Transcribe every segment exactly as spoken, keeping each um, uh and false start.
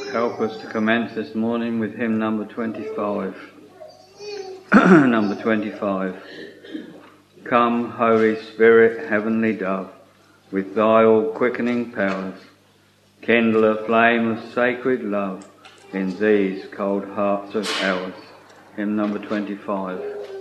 help us to commence this morning with hymn number twenty-five. Number twenty-five. Come, Holy Spirit, heavenly dove, with thy all-quickening powers, kindle a flame of sacred love in these cold hearts of ours. Hymn number twenty-five.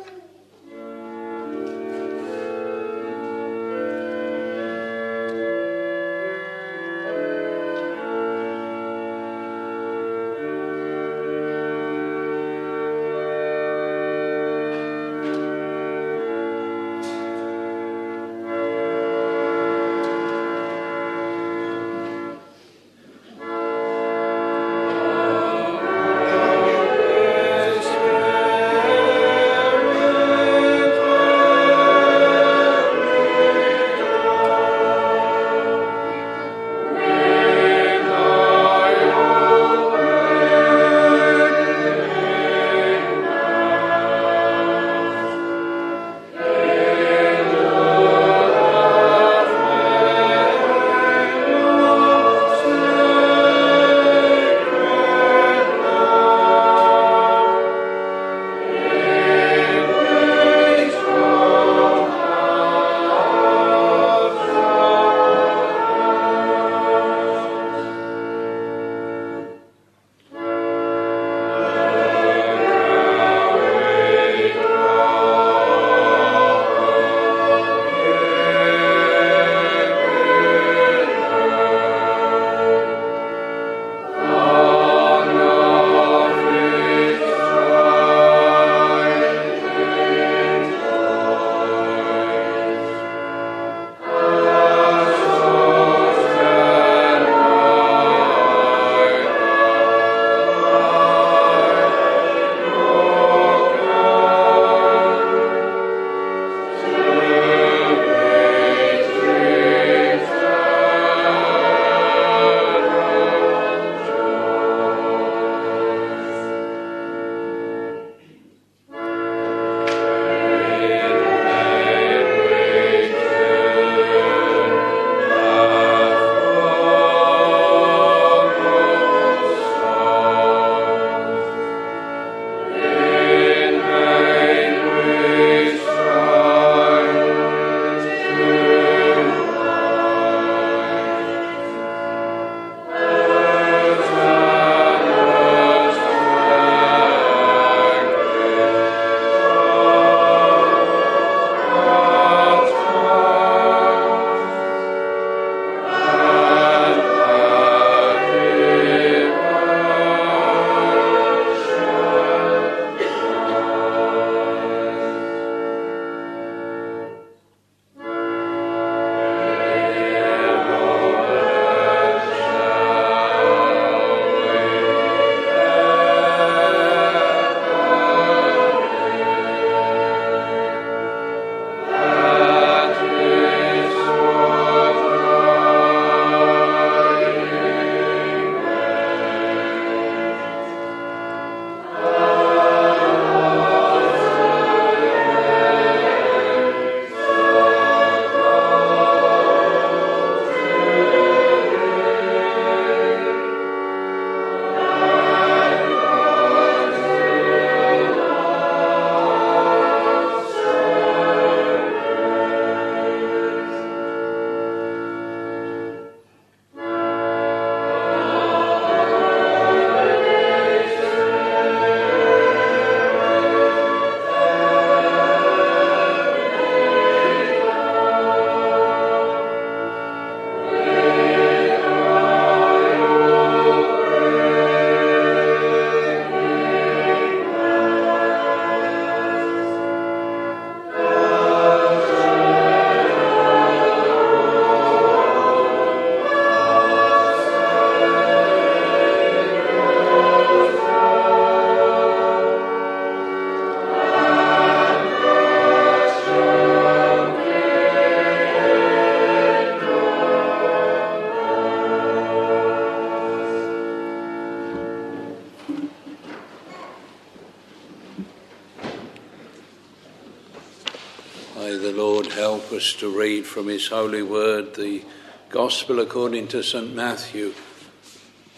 May the Lord help us to read from his holy word the Gospel according to Saint Matthew,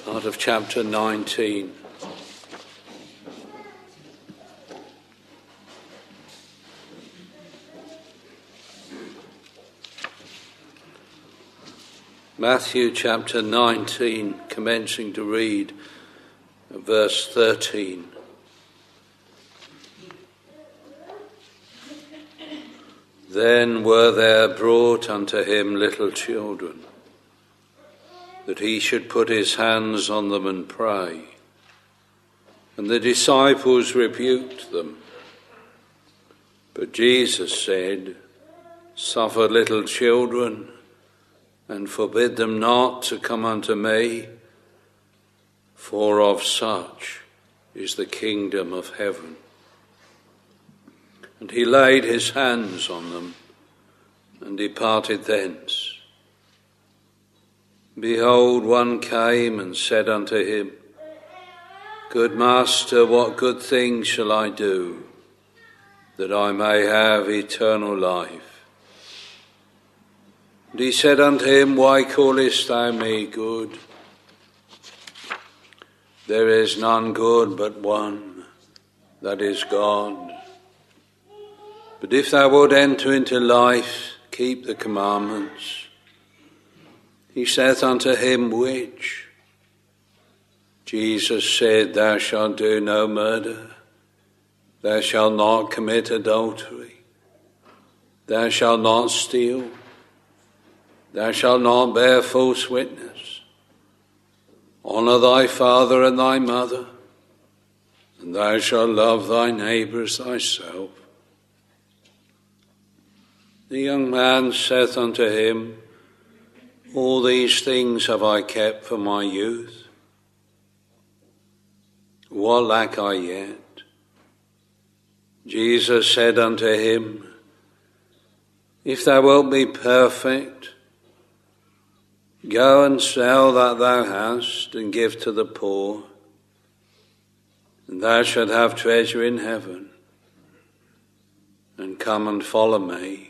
Part of chapter nineteen. Matthew chapter nineteen, commencing to read verse thirteen. Then were there brought unto him little children, that he should put his hands on them and pray. And the disciples rebuked them. But Jesus said, Suffer little children, and forbid them not to come unto me, for of such is the kingdom of heaven. And he laid his hands on them, and departed thence. Behold, one came and said unto him, Good Master, what good thing shall I do, that I may have eternal life? And he said unto him, Why callest thou me good? There is none good but one, that is God. But if thou wilt enter into life, keep the commandments. He saith unto him, Which? Jesus said, Thou shalt do no murder, thou shalt not commit adultery, thou shalt not steal, thou shalt not bear false witness, honour thy father and thy mother, and thou shalt love thy neighbour as thyself. The young man saith unto him, All these things have I kept from my youth. What lack I yet? Jesus said unto him, If thou wilt be perfect, go and sell that thou hast, and give to the poor, and thou shalt have treasure in heaven, and come and follow me.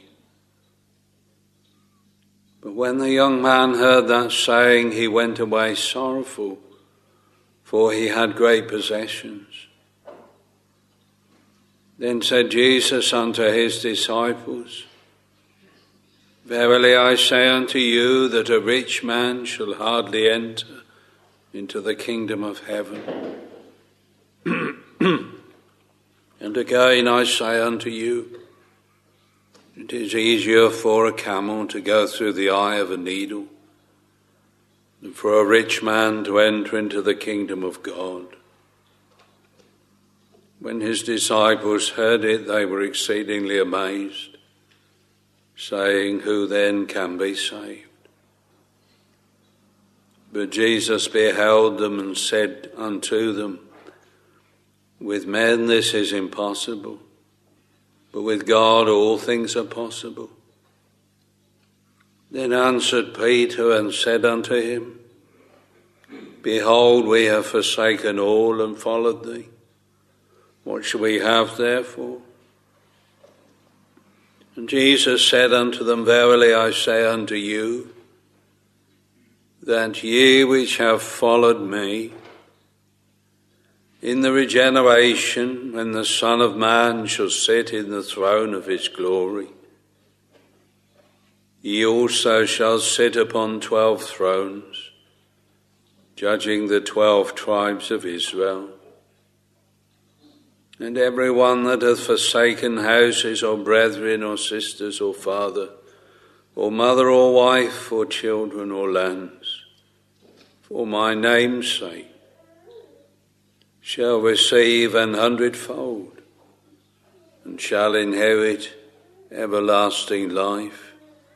But when the young man heard that saying, he went away sorrowful, for he had great possessions. Then said Jesus unto his disciples, Verily I say unto you, that a rich man shall hardly enter into the kingdom of heaven. And again I say unto you, it is easier for a camel to go through the eye of a needle than for a rich man to enter into the kingdom of God. When his disciples heard it, they were exceedingly amazed, saying, Who then can be saved? But Jesus beheld them and said unto them, With men this is impossible, but with God all things are possible. Then answered Peter and said unto him, Behold, we have forsaken all and followed thee. What shall we have therefore? And Jesus said unto them, Verily I say unto you, that ye which have followed me, in the regeneration, when the Son of Man shall sit in the throne of his glory, ye also shall sit upon twelve thrones, judging the twelve tribes of Israel. And every one that hath forsaken houses, or brethren, or sisters, or father, or mother, or wife, or children, or lands, for my name's sake, shall receive an hundredfold, and shall inherit everlasting life.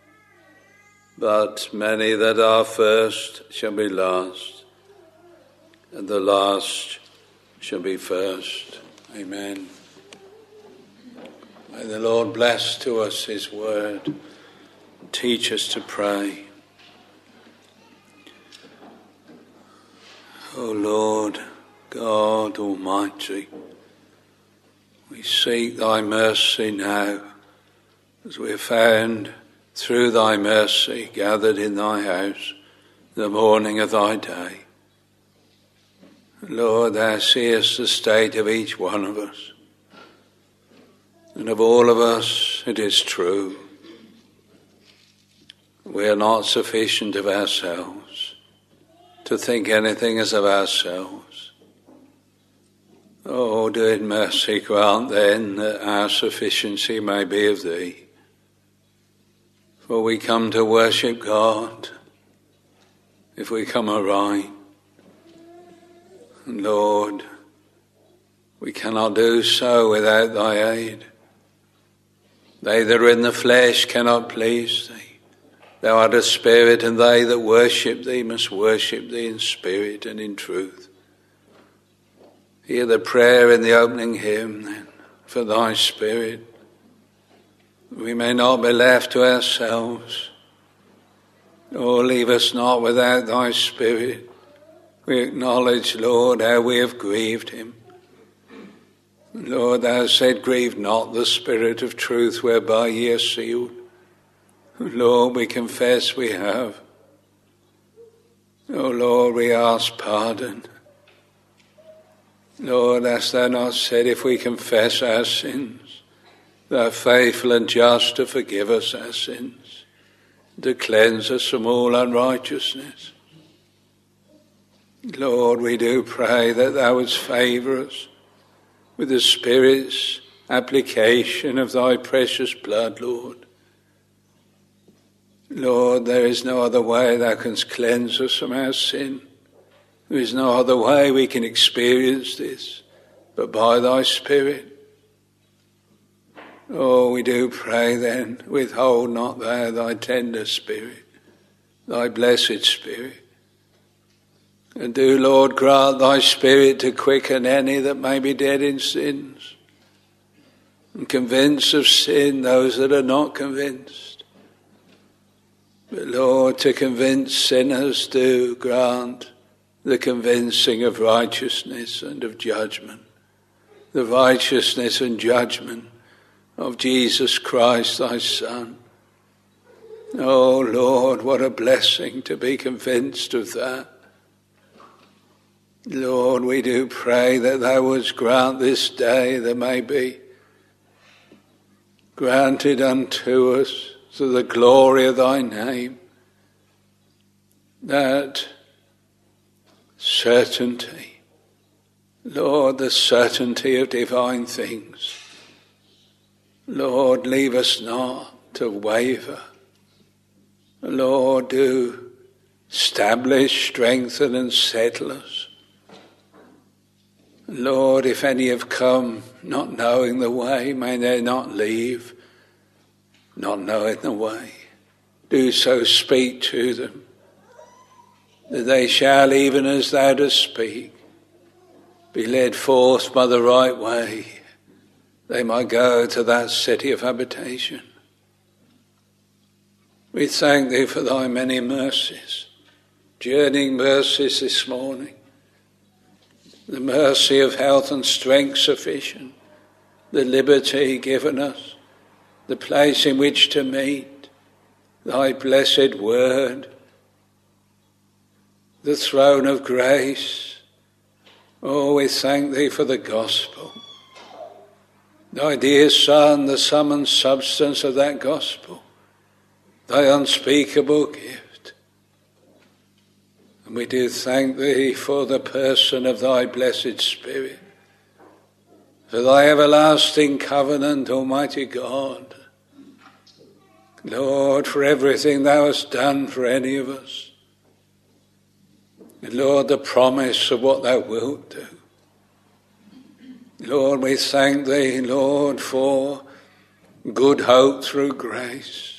But many that are first shall be last, and the last shall be first. Amen. May the Lord bless to us his word, and teach us to pray. O Lord, God Almighty, we seek thy mercy now, as we are found through thy mercy gathered in thy house the morning of thy day. Lord, thou seest the state of each one of us. And of all of us, it is true, we are not sufficient of ourselves to think anything as of ourselves. Oh, do in mercy grant then that our sufficiency may be of thee. For we come to worship God if we come aright. And Lord, we cannot do so without thy aid. They that are in the flesh cannot please thee. Thou art a spirit, and they that worship thee must worship thee in spirit and in truth. Hear the prayer in the opening hymn then, for thy Spirit. We may not be left to ourselves. Oh, leave us not without thy Spirit. We acknowledge, Lord, how we have grieved him. Lord, thou said, grieve not the Spirit of truth whereby ye are sealed. Lord, we confess we have. Oh, Lord, we ask pardon. Lord, hast thou not said, if we confess our sins, thou art faithful and just to forgive us our sins, to cleanse us from all unrighteousness. Lord, we do pray that thou wouldst favour us with the Spirit's application of thy precious blood, Lord. Lord, there is no other way thou canst cleanse us from our sin. There is no other way we can experience this but by thy Spirit. Oh, we do pray then, withhold not thou thy tender Spirit, thy blessed Spirit. And do, Lord, grant thy Spirit to quicken any that may be dead in sins, and convince of sin those that are not convinced. But Lord, to convince sinners, do grant the convincing of righteousness and of judgment, the righteousness and judgment of Jesus Christ thy Son. Oh Lord, what a blessing to be convinced of that. Lord, we do pray that thou wouldst grant this day there may be granted unto us to the glory of thy name that certainty, Lord, the certainty of divine things. Lord, leave us not to waver. Lord, do establish, strengthen and settle us. Lord, if any have come not knowing the way, may they not leave not knowing the way. Do so speak to them, that they shall, even as thou dost speak, be led forth by the right way. They might go to that city of habitation. We thank thee for thy many mercies, journeying mercies this morning. The mercy of health and strength sufficient, the liberty given us, the place in which to meet, thy blessed word, the throne of grace. Oh, we thank thee for the gospel, thy dear Son, the sum and substance of that gospel, thy unspeakable gift. And we do thank thee for the person of thy blessed Spirit, for thy everlasting covenant, Almighty God. Lord, for everything thou hast done for any of us. And Lord, the promise of what thou wilt do. Lord, we thank thee, Lord, for good hope through grace.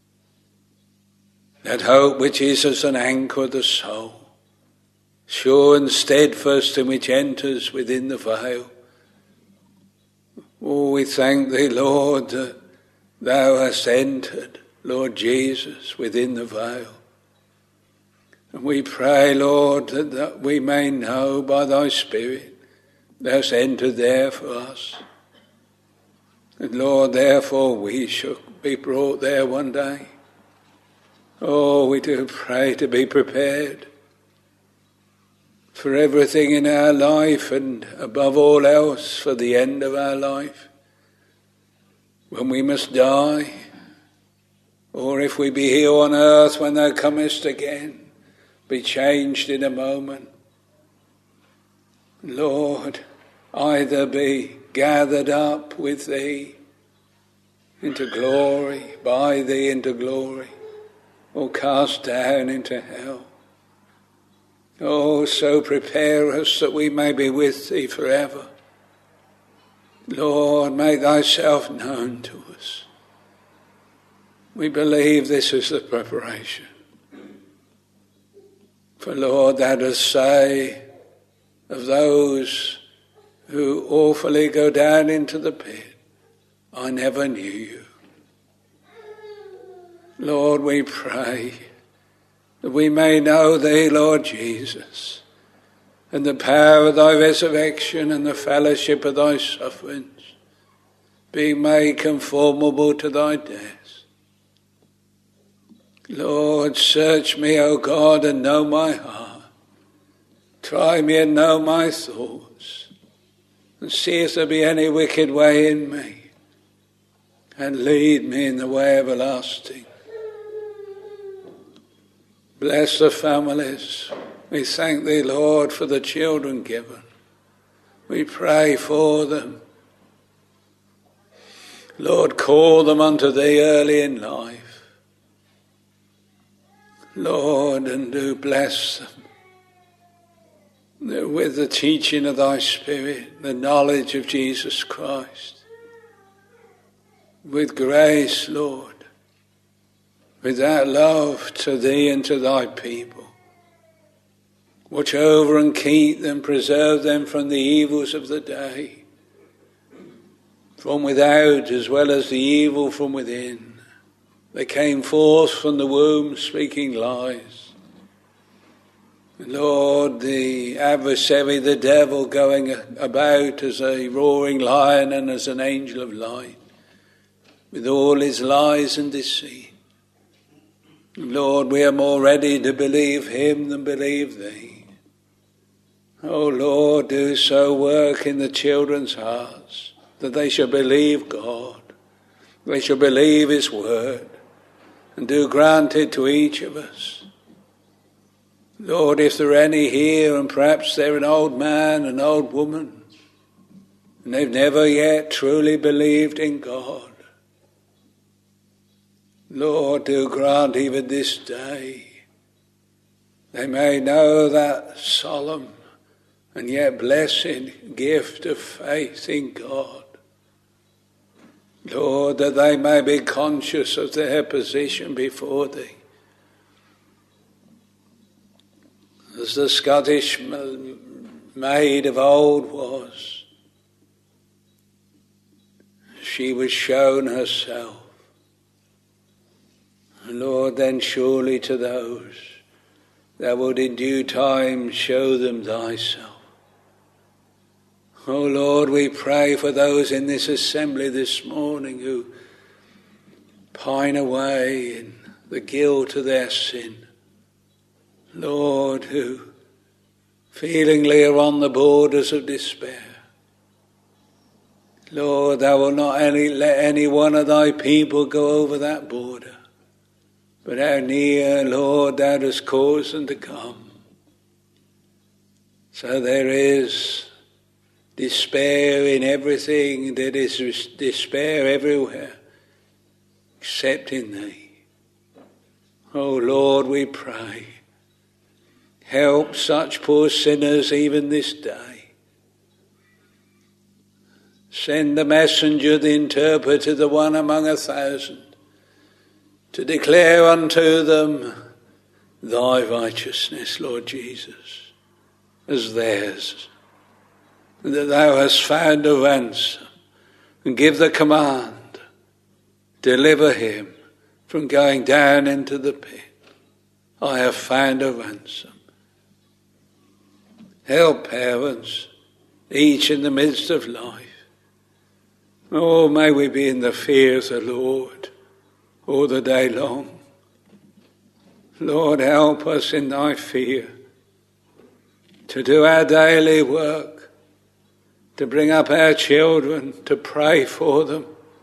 That hope which is as an anchor of the soul, sure and steadfast, and which enters within the veil. Oh, we thank thee, Lord, that thou hast entered, Lord Jesus, within the veil. And we pray, Lord, that, that we may know by thy Spirit thou hast entered there for us. And Lord, therefore we shall be brought there one day. Oh, we do pray to be prepared for everything in our life, and above all else for the end of our life, when we must die, or if we be here on earth when thou comest again, be changed in a moment. Lord, either be gathered up with thee into glory, by thee into glory, or cast down into hell. Oh, so prepare us that we may be with thee forever. Lord, make thyself known to us. We believe this is the preparation. For Lord, thou dost say of those who awfully go down into the pit, I never knew you. Lord, we pray that we may know thee, Lord Jesus, and the power of thy resurrection and the fellowship of thy sufferings, being made conformable to thy death. Lord, search me, O God, and know my heart. Try me and know my thoughts, and see if there be any wicked way in me, and lead me in the way everlasting. Bless the families. We thank thee, Lord, for the children given. We pray for them. Lord, call them unto thee early in life. Lord, and do bless them with the teaching of thy Spirit, the knowledge of Jesus Christ. With grace, Lord, with that love to thee and to thy people. Watch over and keep them, preserve them from the evils of the day, from without as well as the evil from within. They came forth from the womb speaking lies. Lord, the adversary, the devil, going about as a roaring lion and as an angel of light, with all his lies and deceit. Lord, we are more ready to believe him than believe thee. Oh Lord, do so work in the children's hearts, that they shall believe God, they shall believe his word, and do grant it to each of us. Lord, if there are any here, and perhaps they're an old man, an old woman, and they've never yet truly believed in God, Lord, do grant even this day they may know that solemn and yet blessed gift of faith in God. Lord, that they may be conscious of their position before thee. As the Scottish maid of old was, she was shown herself. Lord, then surely to those thou wilt in due time show them thyself. Oh Lord, we pray for those in this assembly this morning who pine away in the guilt of their sin. Lord, who feelingly are on the borders of despair. Lord, thou wilt not any, let any one of thy people go over that border. But how near, Lord, thou dost cause them to come. So there is despair in everything, there is despair everywhere, except in thee. Oh Lord, we pray, help such poor sinners even this day. Send the messenger, the interpreter, the one among a thousand, to declare unto them thy righteousness, Lord Jesus, as theirs, and that thou hast found a ransom, and give the command, deliver him from going down into the pit. I have found a ransom. Help parents, each in the midst of life. Oh, may we be in the fear of the Lord all the day long. Lord, help us in thy fear. to do our daily work, to bring up our children, to pray for them.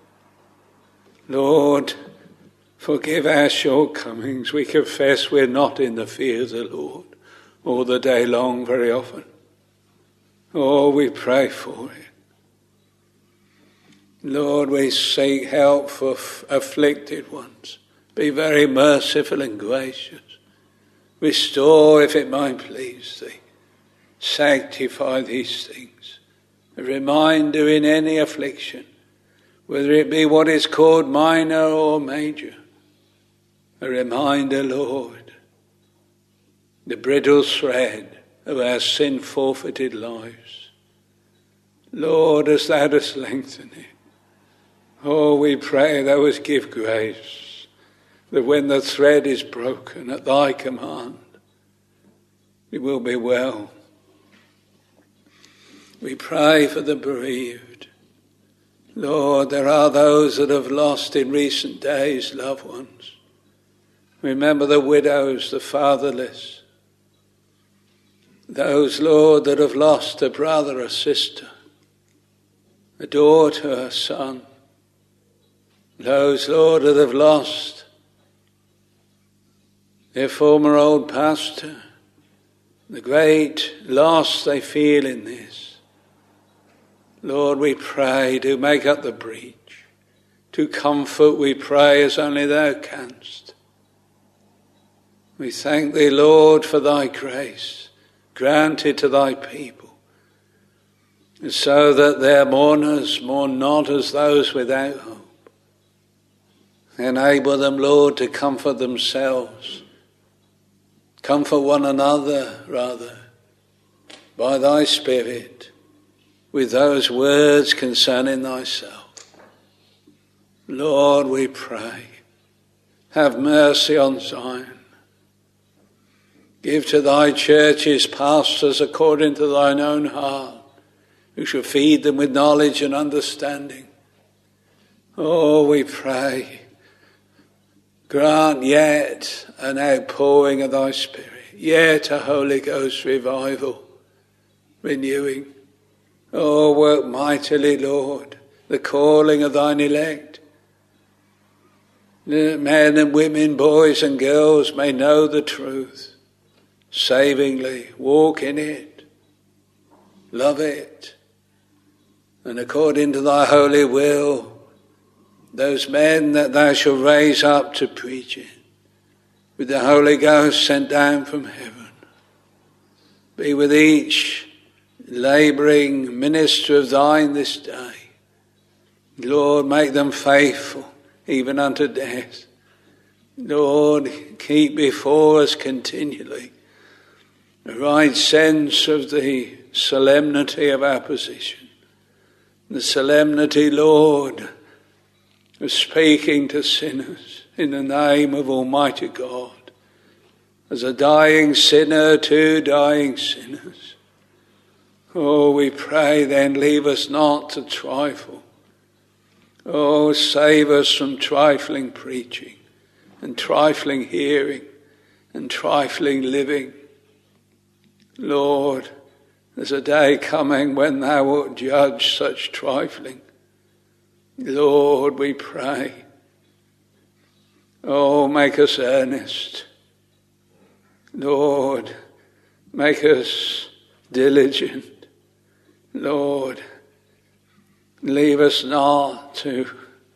Lord, forgive our shortcomings. We confess we're not in the fear of the Lord all the day long very often. Oh, we pray for it. Lord, we seek help for f- afflicted ones. Be very merciful and gracious. Restore if it might please thee. Sanctify these things. A reminder in any affliction, whether it be what is called minor or major. A reminder, Lord, the brittle thread of our sin-forfeited lives. Lord, as thou dost lengthen it, oh, we pray thou wouldst give grace, that when the thread is broken at thy command, it will be well. We pray for the bereaved. Lord, there are those that have lost in recent days loved ones. Remember the widows, the fatherless. Those, Lord, that have lost a brother, a sister, a daughter, a son. Those, Lord, that have lost their former old pastor, the great loss they feel in this. Lord, we pray, do make up the breach. To comfort, we pray as only thou canst. We thank thee, Lord, for thy grace granted to thy people, so that their mourners mourn not as those without hope. Enable them, Lord, to comfort themselves, comfort one another, rather, by thy Spirit, with those words concerning thyself. Lord, we pray, have mercy on Zion. Give to thy churches pastors according to thine own heart, who shall feed them with knowledge and understanding. Oh, we pray, grant yet an outpouring of thy Spirit, yet a Holy Ghost revival, renewing. Oh, work mightily, Lord, the calling of thine elect. The men and women, boys and girls may know the truth. Savingly, walk in it, love it, and according to thy holy will, those men that thou shalt raise up to preach it, with the Holy Ghost sent down from heaven, be with each labouring minister of thine this day. Lord, make them faithful even unto death. Lord, keep before us continually the right sense of the solemnity of our position. The solemnity, Lord, of speaking to sinners in the name of Almighty God, as a dying sinner to dying sinners. Oh, we pray then, leave us not to trifle. Oh, save us from trifling preaching and trifling hearing and trifling living. Lord, there's a day coming when thou wilt judge such trifling. Lord, we pray. Oh, make us earnest. Lord, make us diligent. Lord, leave us not to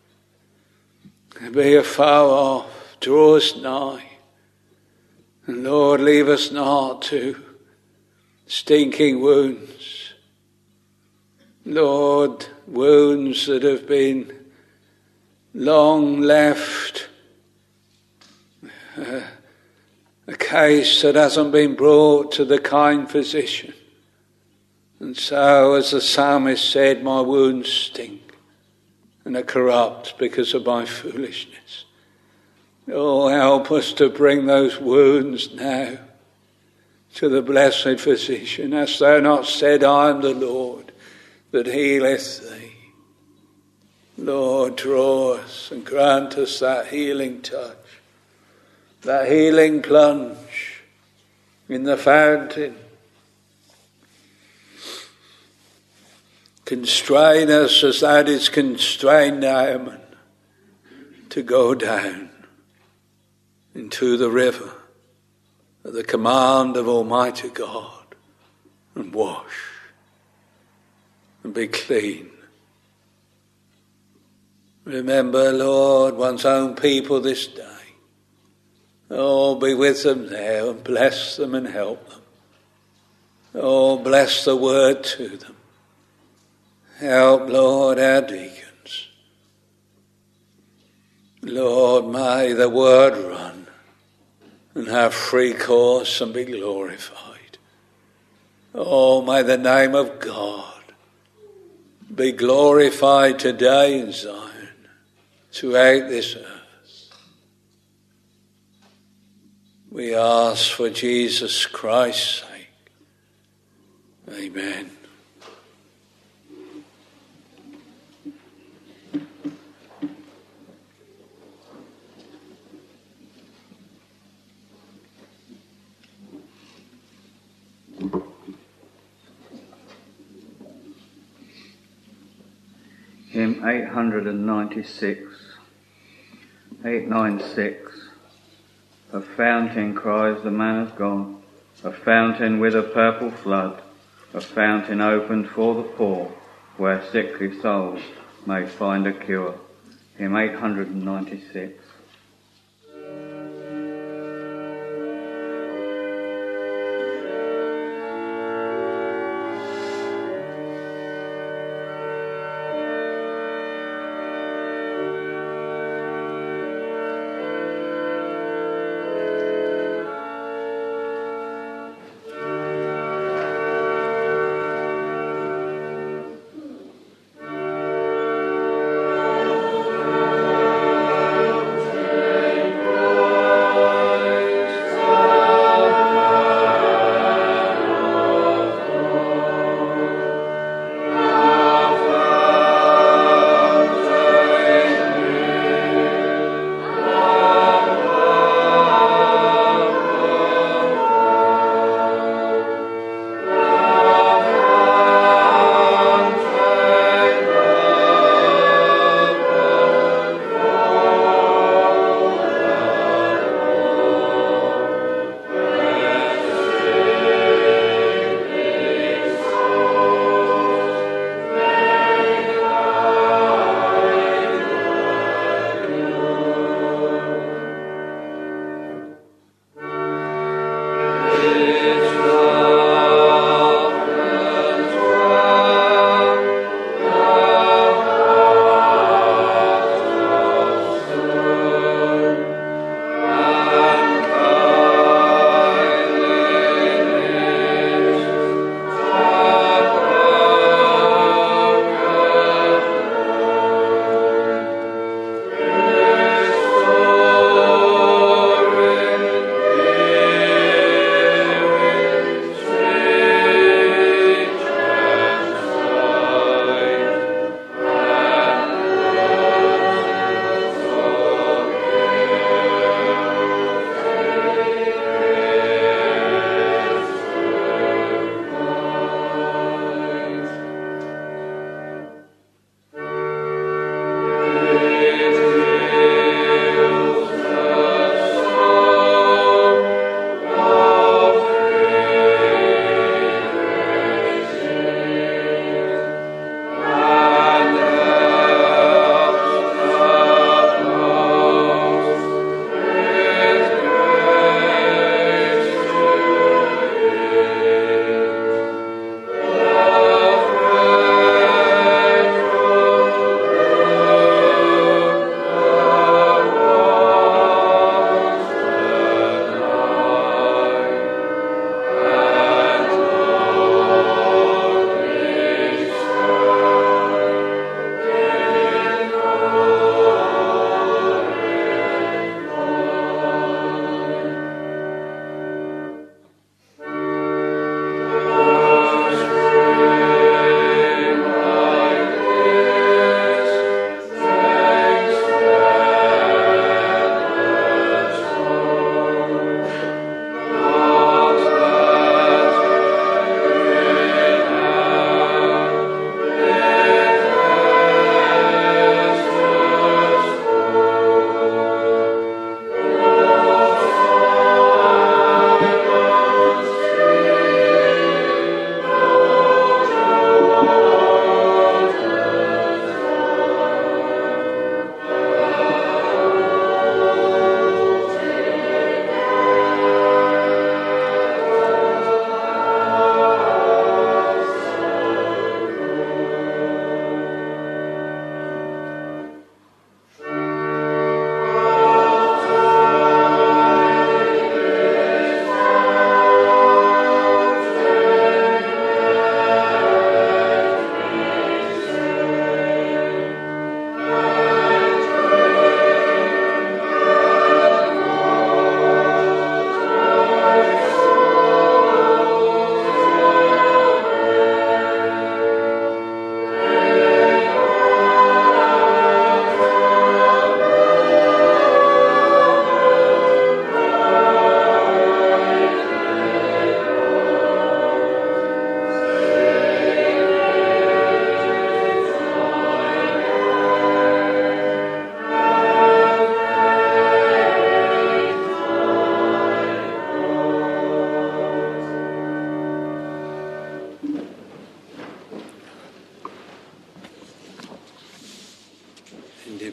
be afar off. Draw us nigh. And Lord, leave us not to stinking wounds. Lord, wounds that have been long left, uh, a case that hasn't been brought to the kind physician. And so, as the psalmist said, my wounds stink and are corrupt because of my foolishness. Oh, help us to bring those wounds now to the blessed physician. Hast thou not said, I am the Lord that healeth thee? Lord, draw us and grant us that healing touch, that healing plunge in the fountain constrain us as thou didst constrain Naaman to go down into the river at the command of Almighty God and wash and be clean. Remember, Lord, one's own people this day. Oh, be with them now and bless them and help them. Oh, bless the word to them. Help, Lord, our deacons. Lord, may the word run and have free course and be glorified. Oh, may the name of God be glorified today in Zion, throughout this earth. We ask for Jesus Christ's sake. Amen. Hymn eight hundred ninety-six, eight ninety-six. A fountain, cries the man of God, a fountain with a purple flood, a fountain opened for the poor, where sickly souls may find a cure. Hymn eight hundred ninety-six. Amen.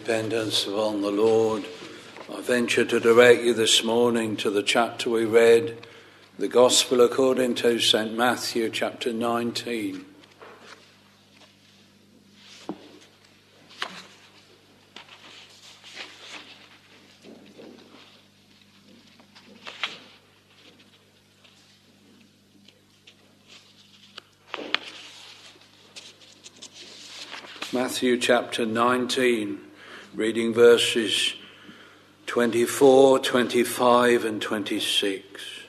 dependence upon the Lord, I venture to direct you this morning to the chapter we read, the Gospel according to Saint Matthew, chapter nineteen. Matthew chapter nineteen, reading verses twenty-four, twenty-five and twenty-six.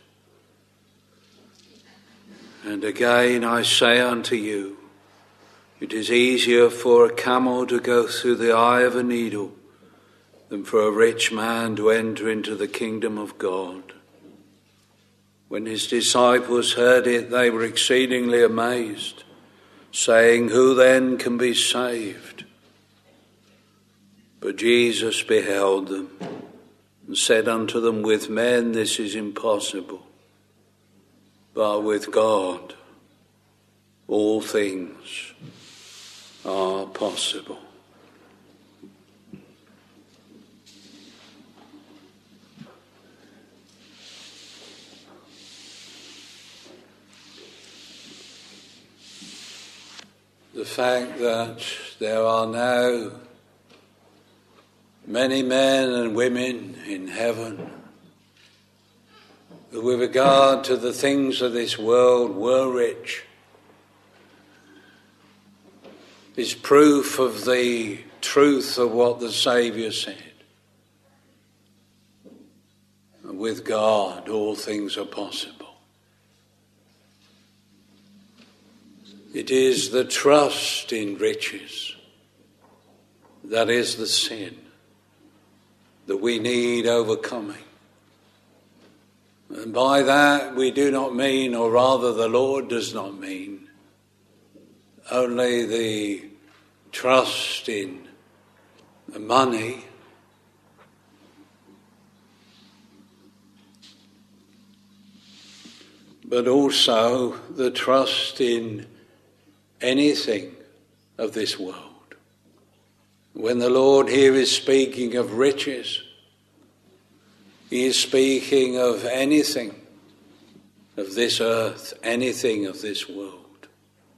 And again I say unto you, it is easier for a camel to go through the eye of a needle than for a rich man to enter into the kingdom of God. When his disciples heard it, they were exceedingly amazed, saying, who then can be saved? But Jesus beheld them and said unto them, with men this is impossible, but with God all things are possible. The fact that there are now many men and women in heaven who, with regard to the things of this world, were rich, is proof of the truth of what the Saviour said. With God, all things are possible. It is the trust in riches that is the sin that we need overcoming. And by that we do not mean, or rather the Lord does not mean, only the trust in the money, but also the trust in anything of this world. When the Lord here is speaking of riches, he is speaking of anything of this earth, anything of this world.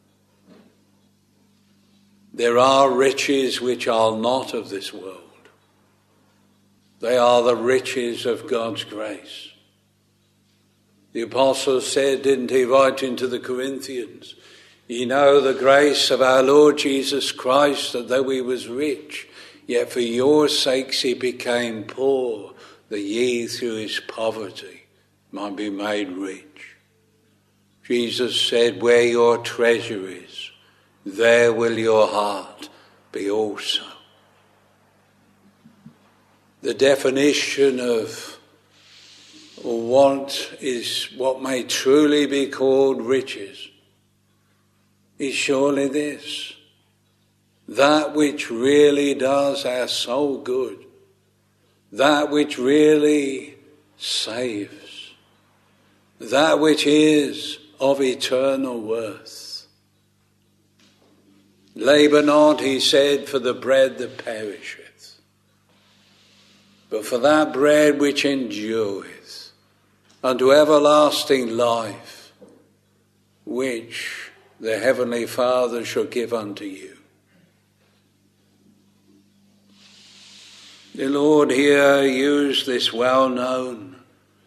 There are riches which are not of this world. They are the riches of God's grace. The apostle said, didn't he, writing to the Corinthians, ye know the grace of our Lord Jesus Christ, that though he was rich, yet for your sakes he became poor, that ye through his poverty might be made rich. Jesus said, where your treasure is, there will your heart be also. The definition of what is what may truly be called riches is surely this: that which really does our soul good, that which really saves, that which is of eternal worth. Labour not, he said, for the bread that perisheth, but for that bread which endureth unto everlasting life, which the Heavenly Father shall give unto you. The Lord here used this well-known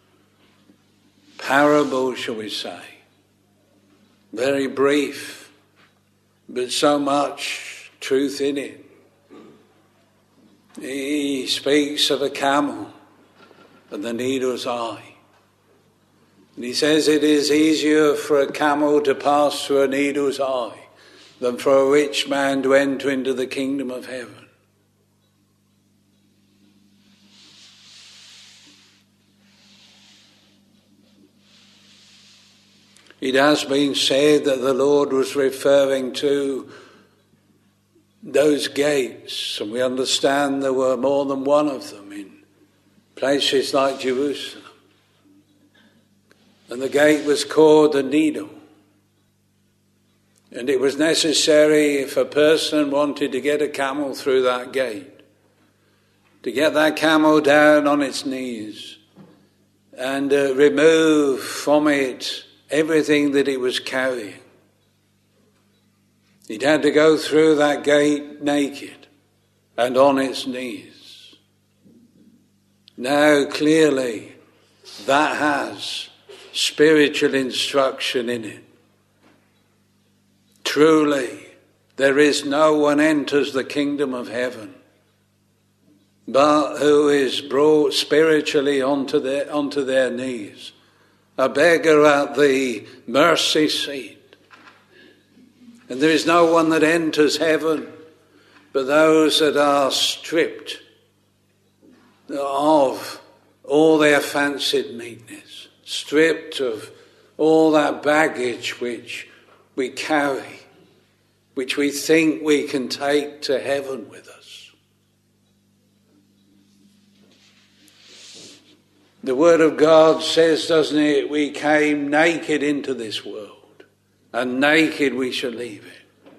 parable, shall we say, very brief, but so much truth in it. He speaks of a camel and the needle's eye. And he says it is easier for a camel to pass through a needle's eye than for a rich man to enter into the kingdom of heaven. It has been said that the Lord was referring to those gates, and we understand there were more than one of them in places like Jerusalem. And the gate was called the Needle. And it was necessary, if a person wanted to get a camel through that gate, to get that camel down on its knees and uh, remove from it everything that it was carrying. It had to go through that gate naked and on its knees. Now, clearly, that has spiritual instruction in it. Truly, there is no one enters the kingdom of heaven but who is brought spiritually onto their, onto their knees, a beggar at the mercy seat. And there is no one that enters heaven but those that are stripped of all their fancied meekness, stripped of all that baggage which we carry, which we think we can take to heaven with us. The Word of God says, doesn't it, we came naked into this world, and naked we shall leave it.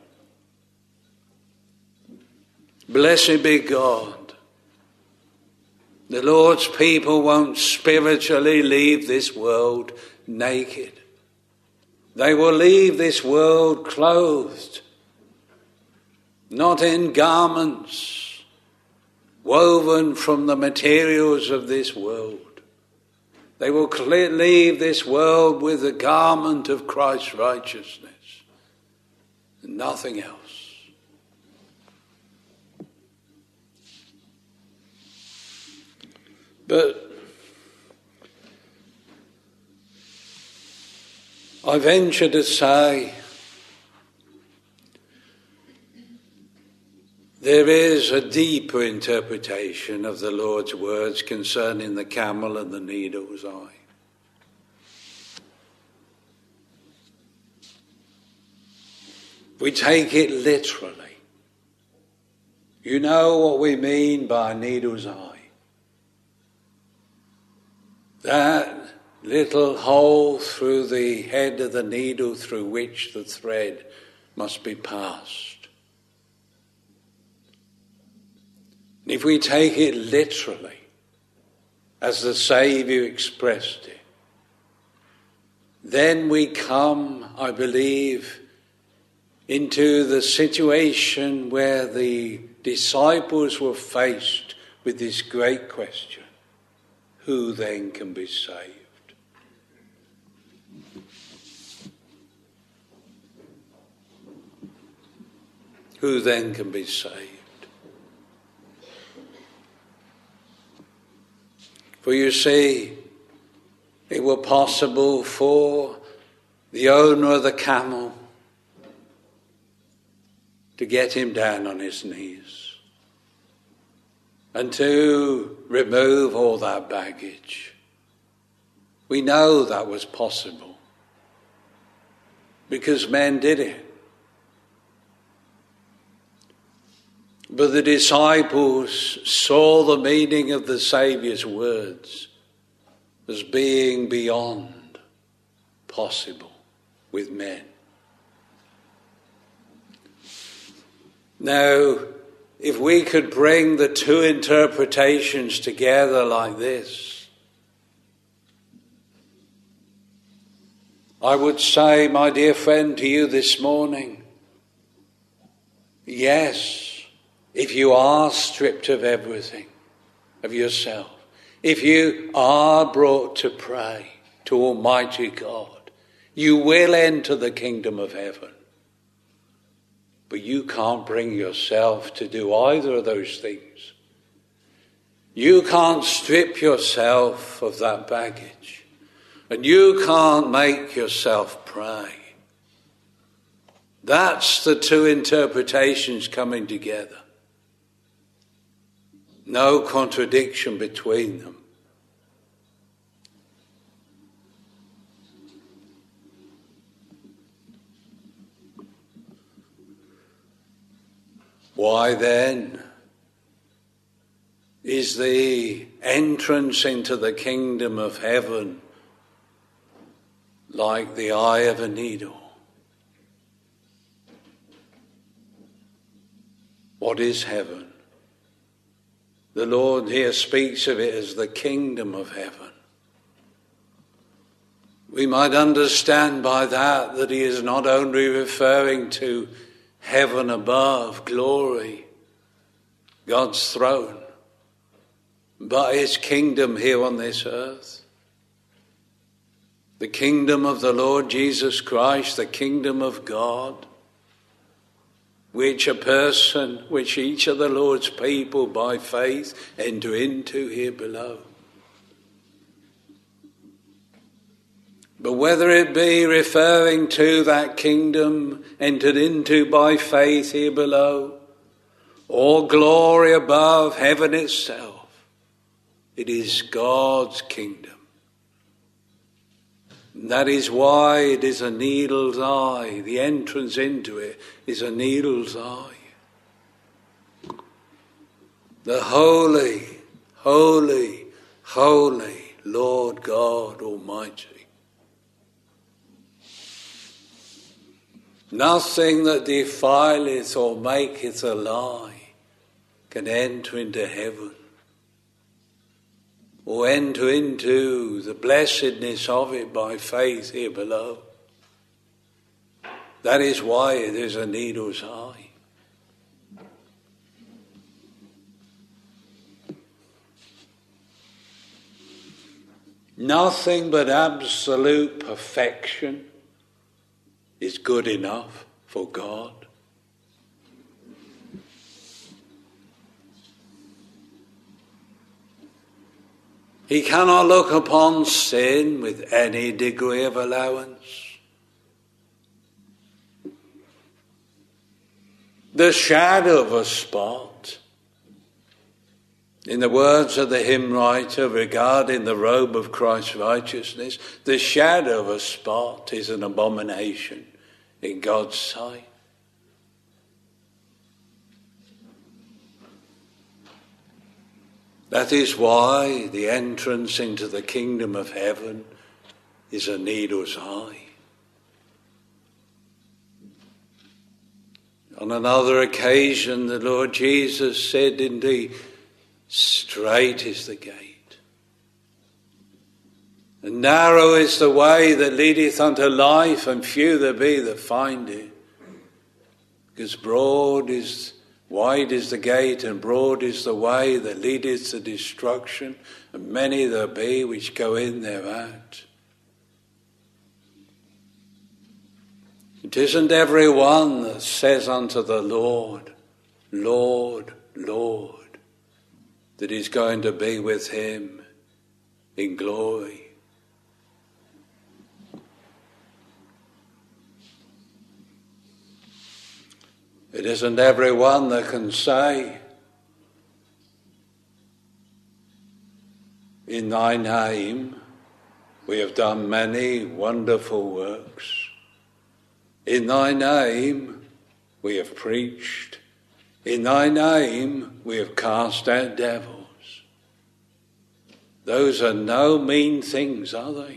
Blessed be God. The Lord's people won't spiritually leave this world naked. They will leave this world clothed, not in garments woven from the materials of this world. They will leave this world with the garment of Christ's righteousness and nothing else. But I venture to say there is a deeper interpretation of the Lord's words concerning the camel and the needle's eye. We take it literally. You know what we mean by needle's eye. That little hole through the head of the needle through which the thread must be passed. If we take it literally, as the Saviour expressed it, then we come, I believe, into the situation where the disciples were faced with this great question: who then can be saved? Who then can be saved? For you see, it were possible for the owner of the camel to get him down on his knees and to remove all that baggage. We know that was possible because men did it. But the disciples saw the meaning of the Saviour's words as being beyond possible with men. Now, if we could bring the two interpretations together like this, I would say, my dear friend, to you this morning, yes, if you are stripped of everything, of yourself, if you are brought to pray to Almighty God, you will enter the kingdom of heaven. But you can't bring yourself to do either of those things. You can't strip yourself of that baggage, and you can't make yourself pray. That's the two interpretations coming together. No contradiction between them. Why then is the entrance into the kingdom of heaven like the eye of a needle? What is heaven? The Lord here speaks of it as the kingdom of heaven. We might understand by that that he is not only referring to heaven above, glory, God's throne, but his kingdom here on this earth. The kingdom of the Lord Jesus Christ, the kingdom of God, which a person, which each of the Lord's people by faith enter into here below. But whether it be referring to that kingdom entered into by faith here below, or glory above heaven itself, it is God's kingdom. And that is why it is a needle's eye. The entrance into it is a needle's eye. The holy, holy, holy Lord God Almighty. Nothing that defileth or maketh a lie can enter into heaven, or enter into the blessedness of it by faith here below. That is why it is a needle's eye. Nothing but absolute perfection is good enough for God. He cannot look upon sin with any degree of allowance. The shadow of a spot, in the words of the hymn writer regarding the robe of Christ's righteousness, the shadow of a spot is an abomination in God's sight. That is why the entrance into the kingdom of heaven is a needle's eye. On another occasion, the Lord Jesus said, indeed, straight is the gate, and narrow is the way that leadeth unto life, and few there be that find it. Because broad is, wide is the gate, and broad is the way that leadeth to destruction, and many there be which go in thereat. It isn't every one that says unto the Lord, Lord, Lord, that is going to be with him in glory. It isn't every one that can say, in thy name we have done many wonderful works. In thy name we have preached. In thy name we have cast out devils. Those are no mean things, are they?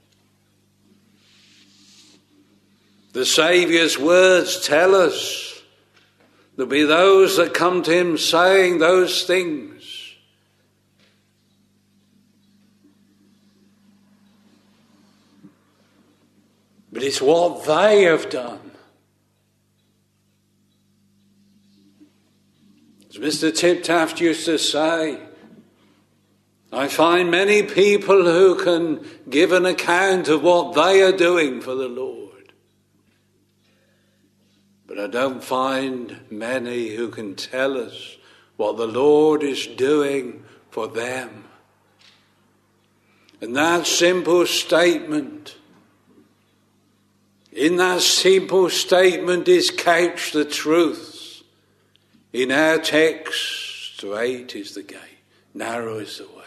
The Saviour's words tell us there'll be those that come to him saying those things. But it's what they have done. As Mister Tip Taft used to say, I find many people who can give an account of what they are doing for the Lord. But I don't find many who can tell us what the Lord is doing for them. And that simple statement, in that simple statement is couched the truth. In our text, straight is the gate, narrow is the way.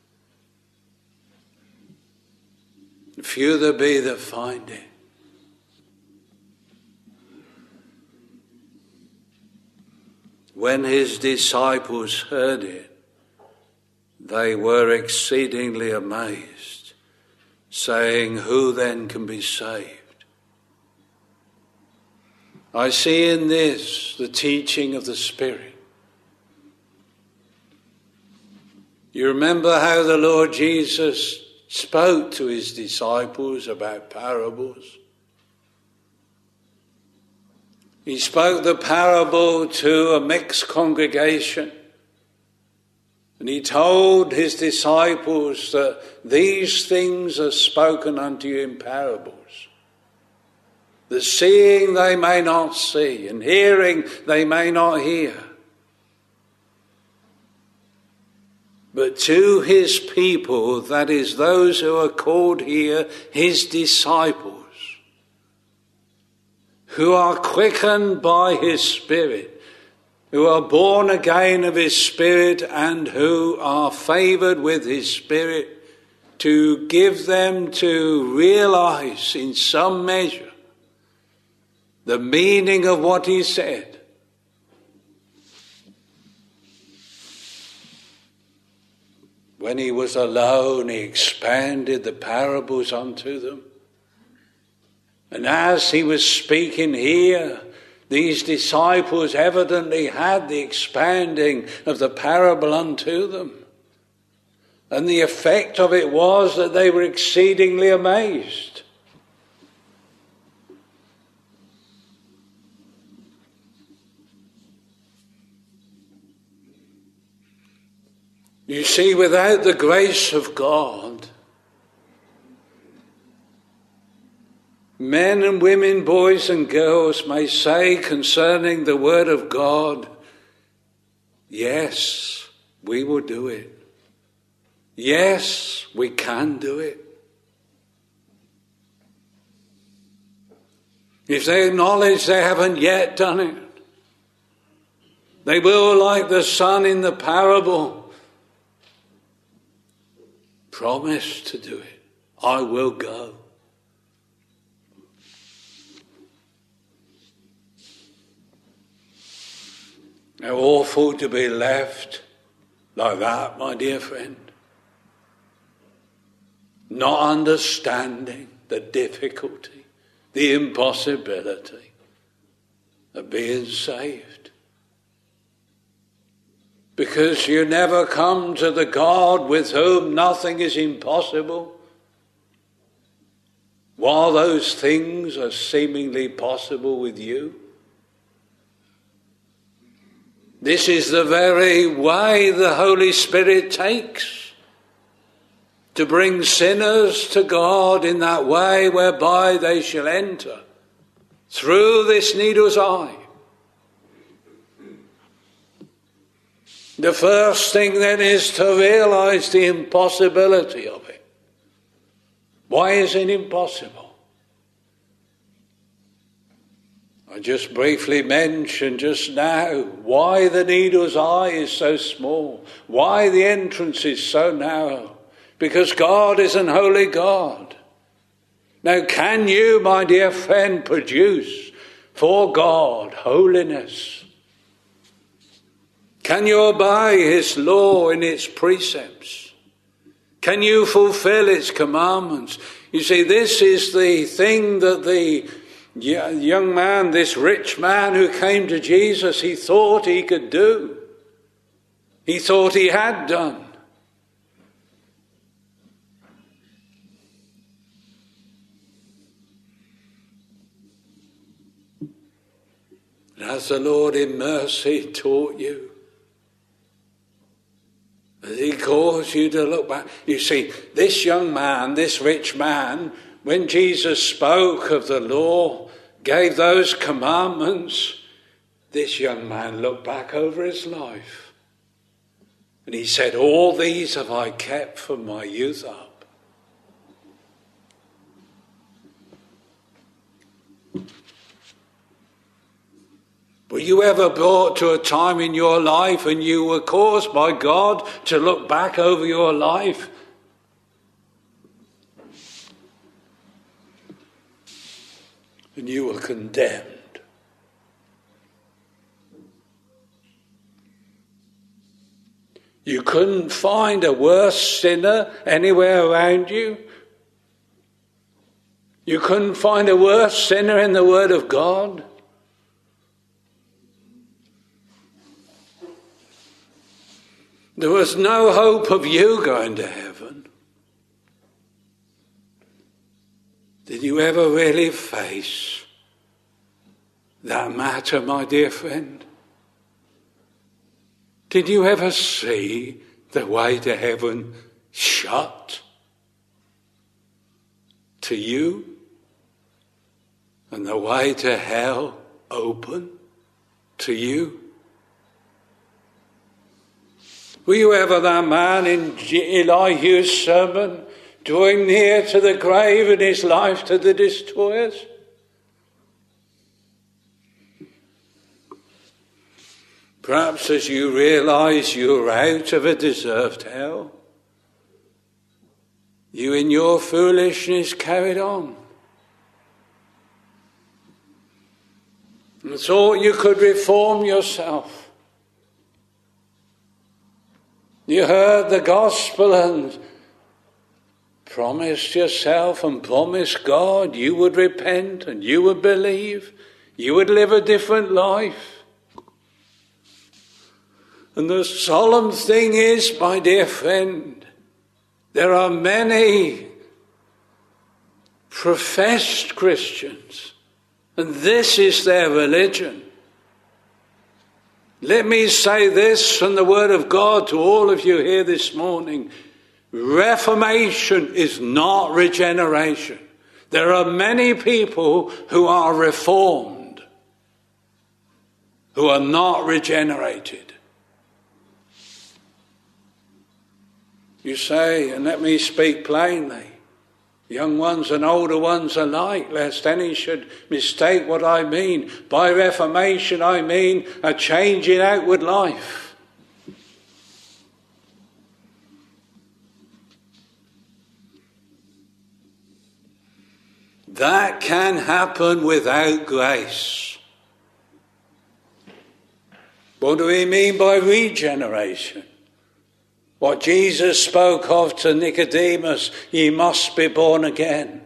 Few there be that find it. When his disciples heard it, they were exceedingly amazed, saying, who then can be saved? I see in this the teaching of the Spirit. You remember how the Lord Jesus spoke to his disciples about parables? He spoke the parable to a mixed congregation. And he told his disciples that these things are spoken unto you in parables. That seeing they may not see, and hearing they may not hear. But to his people, that is those who are called here his disciples, who are quickened by his Spirit, who are born again of his Spirit, and who are favoured with his Spirit, to give them to realise in some measure the meaning of what he said. When he was alone, he expanded the parables unto them. And as he was speaking here, these disciples evidently had the expanding of the parable unto them. And the effect of it was that they were exceedingly amazed. You see, without the grace of God, men and women, boys and girls may say concerning the Word of God, yes, we will do it. Yes, we can do it. If they acknowledge they haven't yet done it, they will, like the son in the parable, promise to do it. I will go. How awful to be left like that, my dear friend. Not understanding the difficulty, the impossibility of being saved. Because you never come to the God with whom nothing is impossible, while those things are seemingly possible with you. This is the very way the Holy Spirit takes to bring sinners to God in that way whereby they shall enter through this needle's eye. The first thing then is to realise the impossibility of it. Why is it impossible? I just briefly mentioned just now why the needle's eye is so small, why the entrance is so narrow. Because God is an holy God. Now, can you, my dear friend, produce for God holiness? Can you obey his law in its precepts? Can you fulfill its commandments? You see, this is the thing that the young man, this rich man who came to Jesus, he thought he could do. He thought he had done. And as the Lord in mercy taught you, as he caused you to look back. You see, this young man, this rich man, when Jesus spoke of the law, gave those commandments, this young man looked back over his life. And he said, all these have I kept from my youth up. Were you ever brought to a time in your life and you were caused by God to look back over your life? And you were condemned. You couldn't find a worse sinner anywhere around you. You couldn't find a worse sinner in the Word of God. There was no hope of you going to heaven. Did you ever really face that matter, my dear friend? Did you ever see the way to heaven shut to you and the way to hell open to you? Were you ever that man in Elihu's sermon, drawing near to the grave and his life to the destroyers? Perhaps as you realise you're out of a deserved hell, you in your foolishness carried on and thought you could reform yourself. You heard the gospel and promised yourself and promised God you would repent and you would believe, you would live a different life. And the solemn thing is, my dear friend, there are many professed Christians, and this is their religion. Let me say this from the Word of God to all of you here this morning. Reformation is not regeneration. There are many people who are reformed, who are not regenerated. You say, and let me speak plainly, young ones and older ones alike, lest any should mistake what I mean. By reformation I mean a change in outward life. That can happen without grace. What do we mean by regeneration? What Jesus spoke of to Nicodemus, ye must be born again.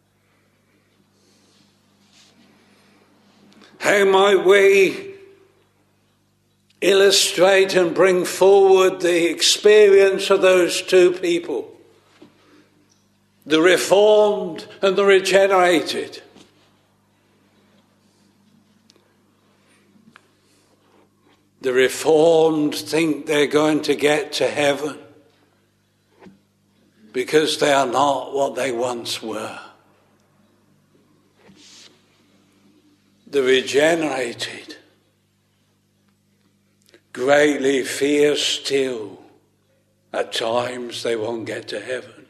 How might we illustrate and bring forward the experience of those two people, the reformed and the regenerated? The reformed think they're going to get to heaven because they are not what they once were. The regenerated greatly fear still at times they won't get to heaven.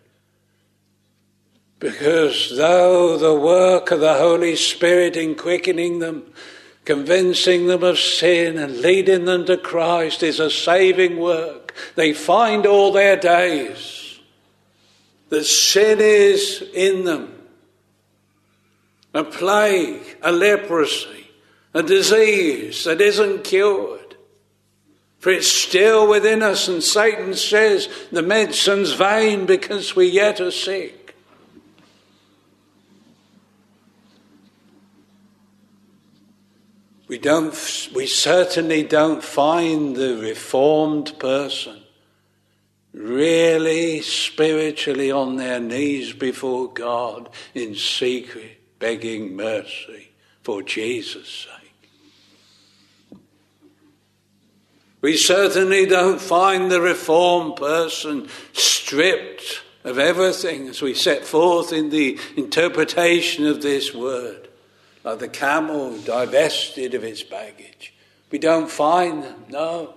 Because though the work of the Holy Spirit in quickening them, convincing them of sin and leading them to Christ is a saving work, they find all their days that sin is in them. A plague, a leprosy, a disease that isn't cured. For it's still within us, and Satan says the medicine's vain because we yet are sick. We don't, we certainly don't find the reformed person really spiritually on their knees before God in secret, begging mercy for Jesus' sake. We certainly don't find the reformed person stripped of everything as we set forth in the interpretation of this word. Like the camel divested of its baggage. We don't find them, no.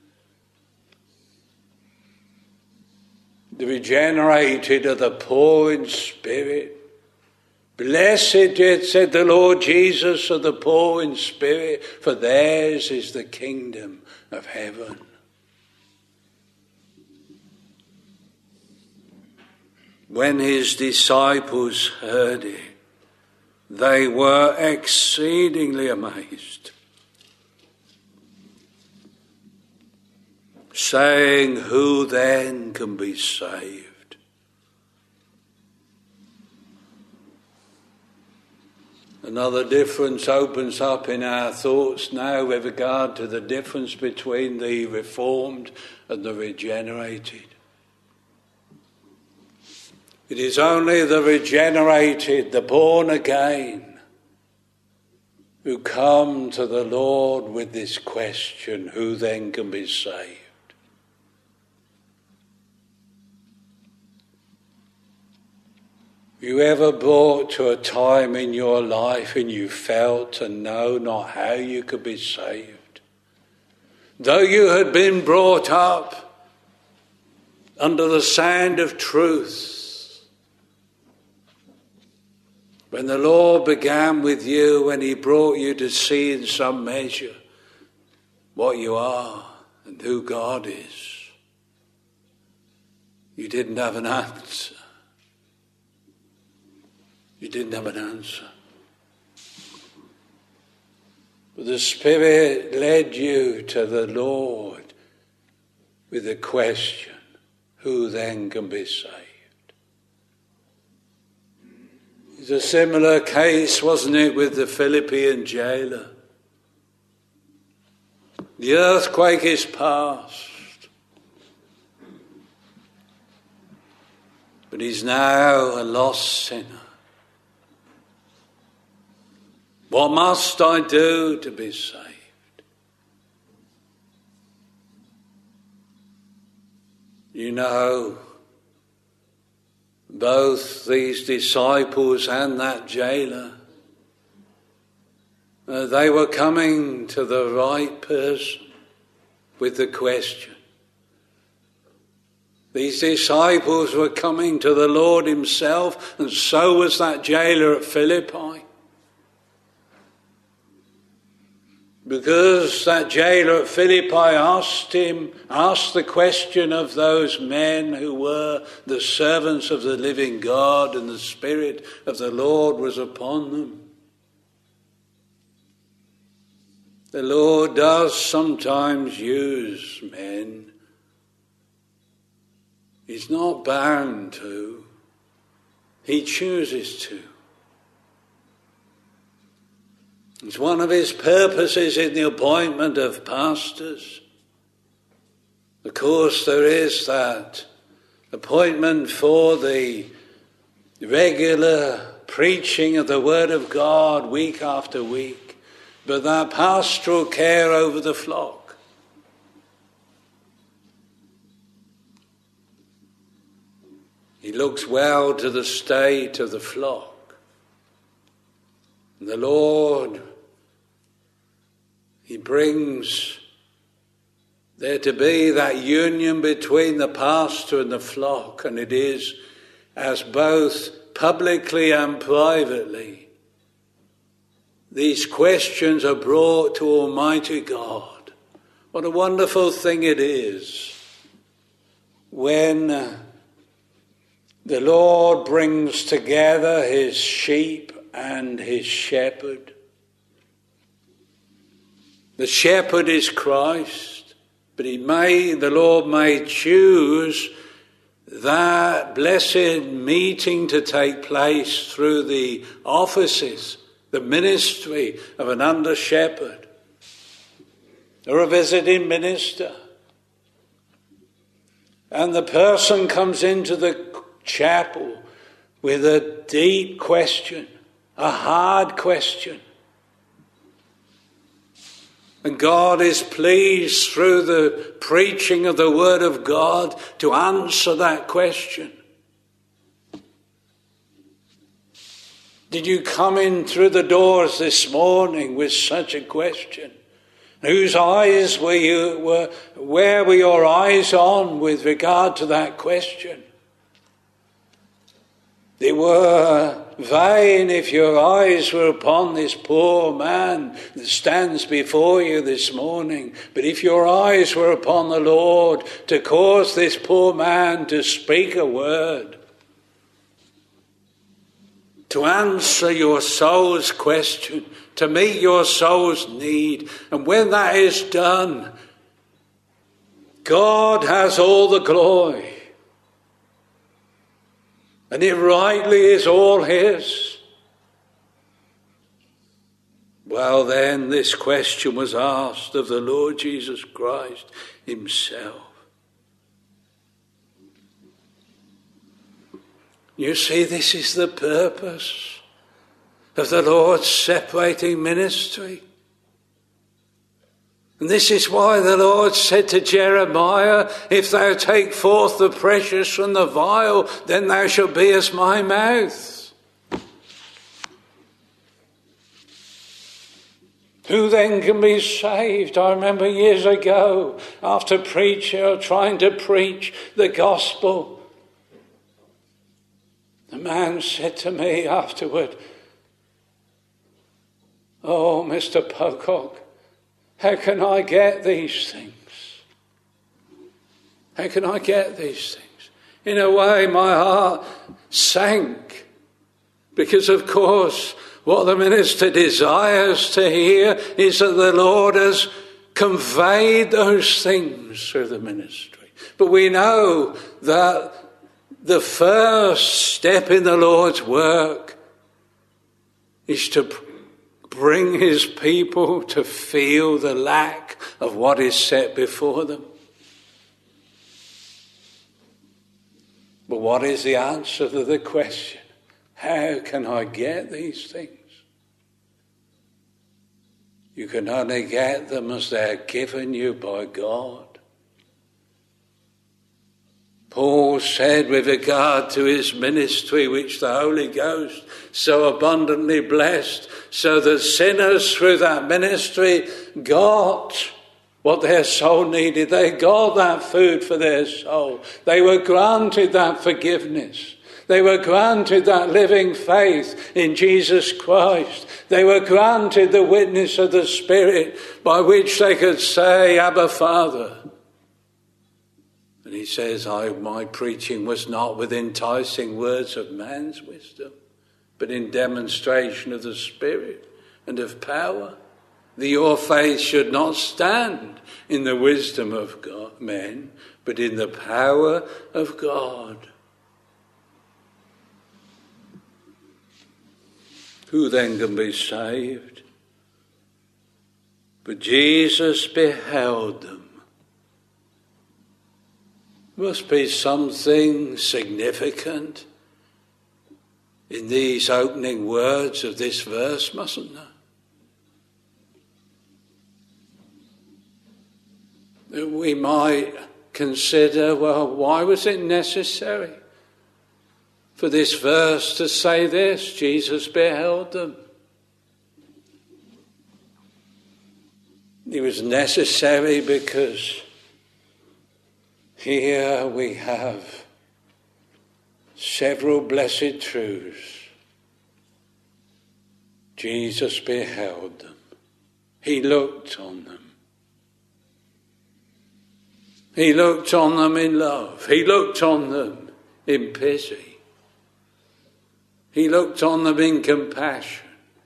The regenerated are the poor in spirit. Blessed, yet said the Lord Jesus, are the poor in spirit, for theirs is the kingdom of heaven. When his disciples heard it, they were exceedingly amazed, saying, who then can be saved? Another difference opens up in our thoughts now with regard to the difference between the reformed and the regenerated. It is only the regenerated, the born again, who come to the Lord with this question, who then can be saved? You ever brought to a time in your life and you felt and know not how you could be saved? Though you had been brought up under the sound of truth, when the Lord began with you, when he brought you to see in some measure what you are and who God is, you didn't have an answer. You didn't have an answer. But the Spirit led you to the Lord with the question, who then can be saved? It's a similar case, wasn't it, with the Philippian jailer? The earthquake is past, but he's now a lost sinner. What must I do to be saved? You know, both these disciples and that jailer, uh, they were coming to the right person with the question. These disciples were coming to the Lord himself, and so was that jailer at Philippi. Because that jailer at Philippi asked him, asked the question of those men who were the servants of the living God, and the Spirit of the Lord was upon them. The Lord does sometimes use men. He's not bound to. He chooses to. It's one of his purposes in the appointment of pastors. Of course, there is that appointment for the regular preaching of the Word of God week after week, but that pastoral care over the flock. He looks well to the state of the flock. And the Lord, he brings there to be that union between the pastor and the flock, and it is as both publicly and privately these questions are brought to Almighty God. What a wonderful thing it is when the Lord brings together his sheep and his shepherd. The shepherd is Christ, but he may, the Lord may choose that blessed meeting to take place through the offices, the ministry of an under shepherd or a visiting minister. And the person comes into the chapel with a deep question, a hard question. And God is pleased through the preaching of the Word of God to answer that question. Did you come in through the doors this morning with such a question? Whose eyes were you, were, where were your eyes on with regard to that question? They were vain if your eyes were upon this poor man that stands before you this morning. But if your eyes were upon the Lord to cause this poor man to speak a word, to answer your soul's question, to meet your soul's need, and when that is done, God has all the glory. And it rightly is all his. Well then, this question was asked of the Lord Jesus Christ himself. You see, this is the purpose of the Lord's separating ministry. And this is why the Lord said to Jeremiah, if thou take forth the precious from the vile, then thou shalt be as my mouth. Who then can be saved? I remember years ago, after preaching or trying to preach the gospel, the man said to me afterward, oh, Mister Pocock, how can I get these things? How can I get these things? In a way, my heart sank because, of course, what the minister desires to hear is that the Lord has conveyed those things through the ministry. But we know that the first step in the Lord's work is to bring his people to feel the lack of what is set before them. But what is the answer to the question? How can I get these things? You can only get them as they are given you by God. Paul said with regard to his ministry, which the Holy Ghost so abundantly blessed, so that sinners through that ministry got what their soul needed. They got that food for their soul. They were granted that forgiveness. They were granted that living faith in Jesus Christ. They were granted the witness of the Spirit by which they could say, Abba, Father. And he says, I, my preaching was not with enticing words of man's wisdom, but in demonstration of the Spirit and of power. That your faith should not stand in the wisdom of God, men, but in the power of God. Who then can be saved? But Jesus beheld them. Must be something significant in these opening words of this verse, mustn't there? That we might consider, well, why was it necessary for this verse to say this? Jesus beheld them. It was necessary because here we have several blessed truths. Jesus beheld them. He looked on them. He looked on them in love. He looked on them in pity. He looked on them in compassion.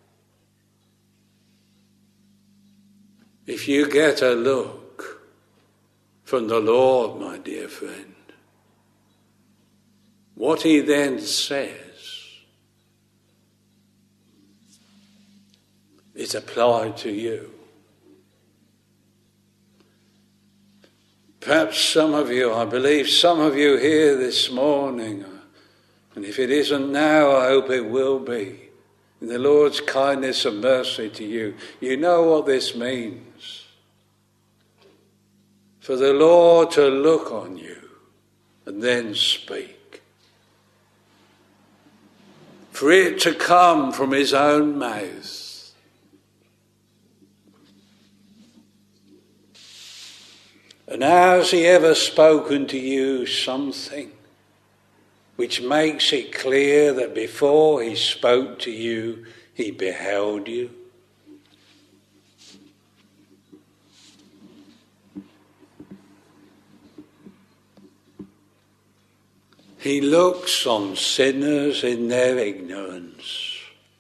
If you get a look from the Lord, my dear friend, what he then says is applied to you. Perhaps some of you, I believe some of you here this morning, and if it isn't now, I hope it will be, in the Lord's kindness and mercy to you, you know what this means. For the Lord to look on you and then speak. For it to come from his own mouth. And has he ever spoken to you something which makes it clear that before he spoke to you, he beheld you? He looks on sinners in their ignorance.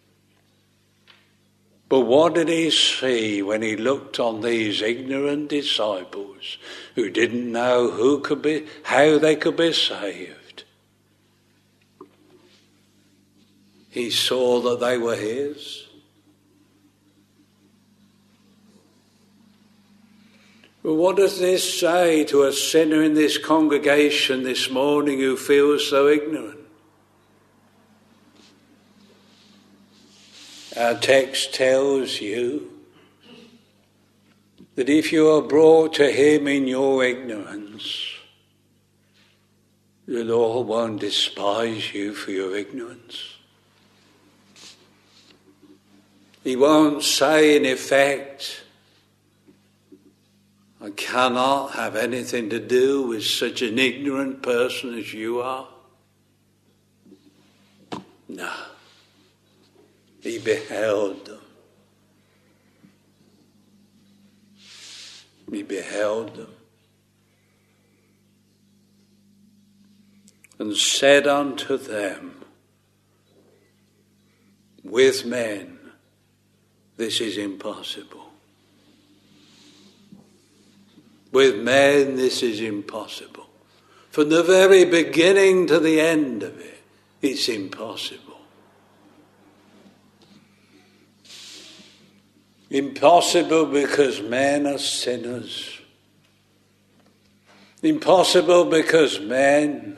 But what did he see when he looked on these ignorant disciples who didn't know who could be, how they could be saved? He saw that they were his. But what does this say to a sinner in this congregation this morning who feels so ignorant? Our text tells you that if you are brought to him in your ignorance, the Lord won't despise you for your ignorance. He won't say in effect, I cannot have anything to do with such an ignorant person as you are. No. He beheld them. He beheld them. And said unto them, with men, this is impossible. With men, this is impossible. From the very beginning to the end of it, it's impossible. Impossible because men are sinners. Impossible because men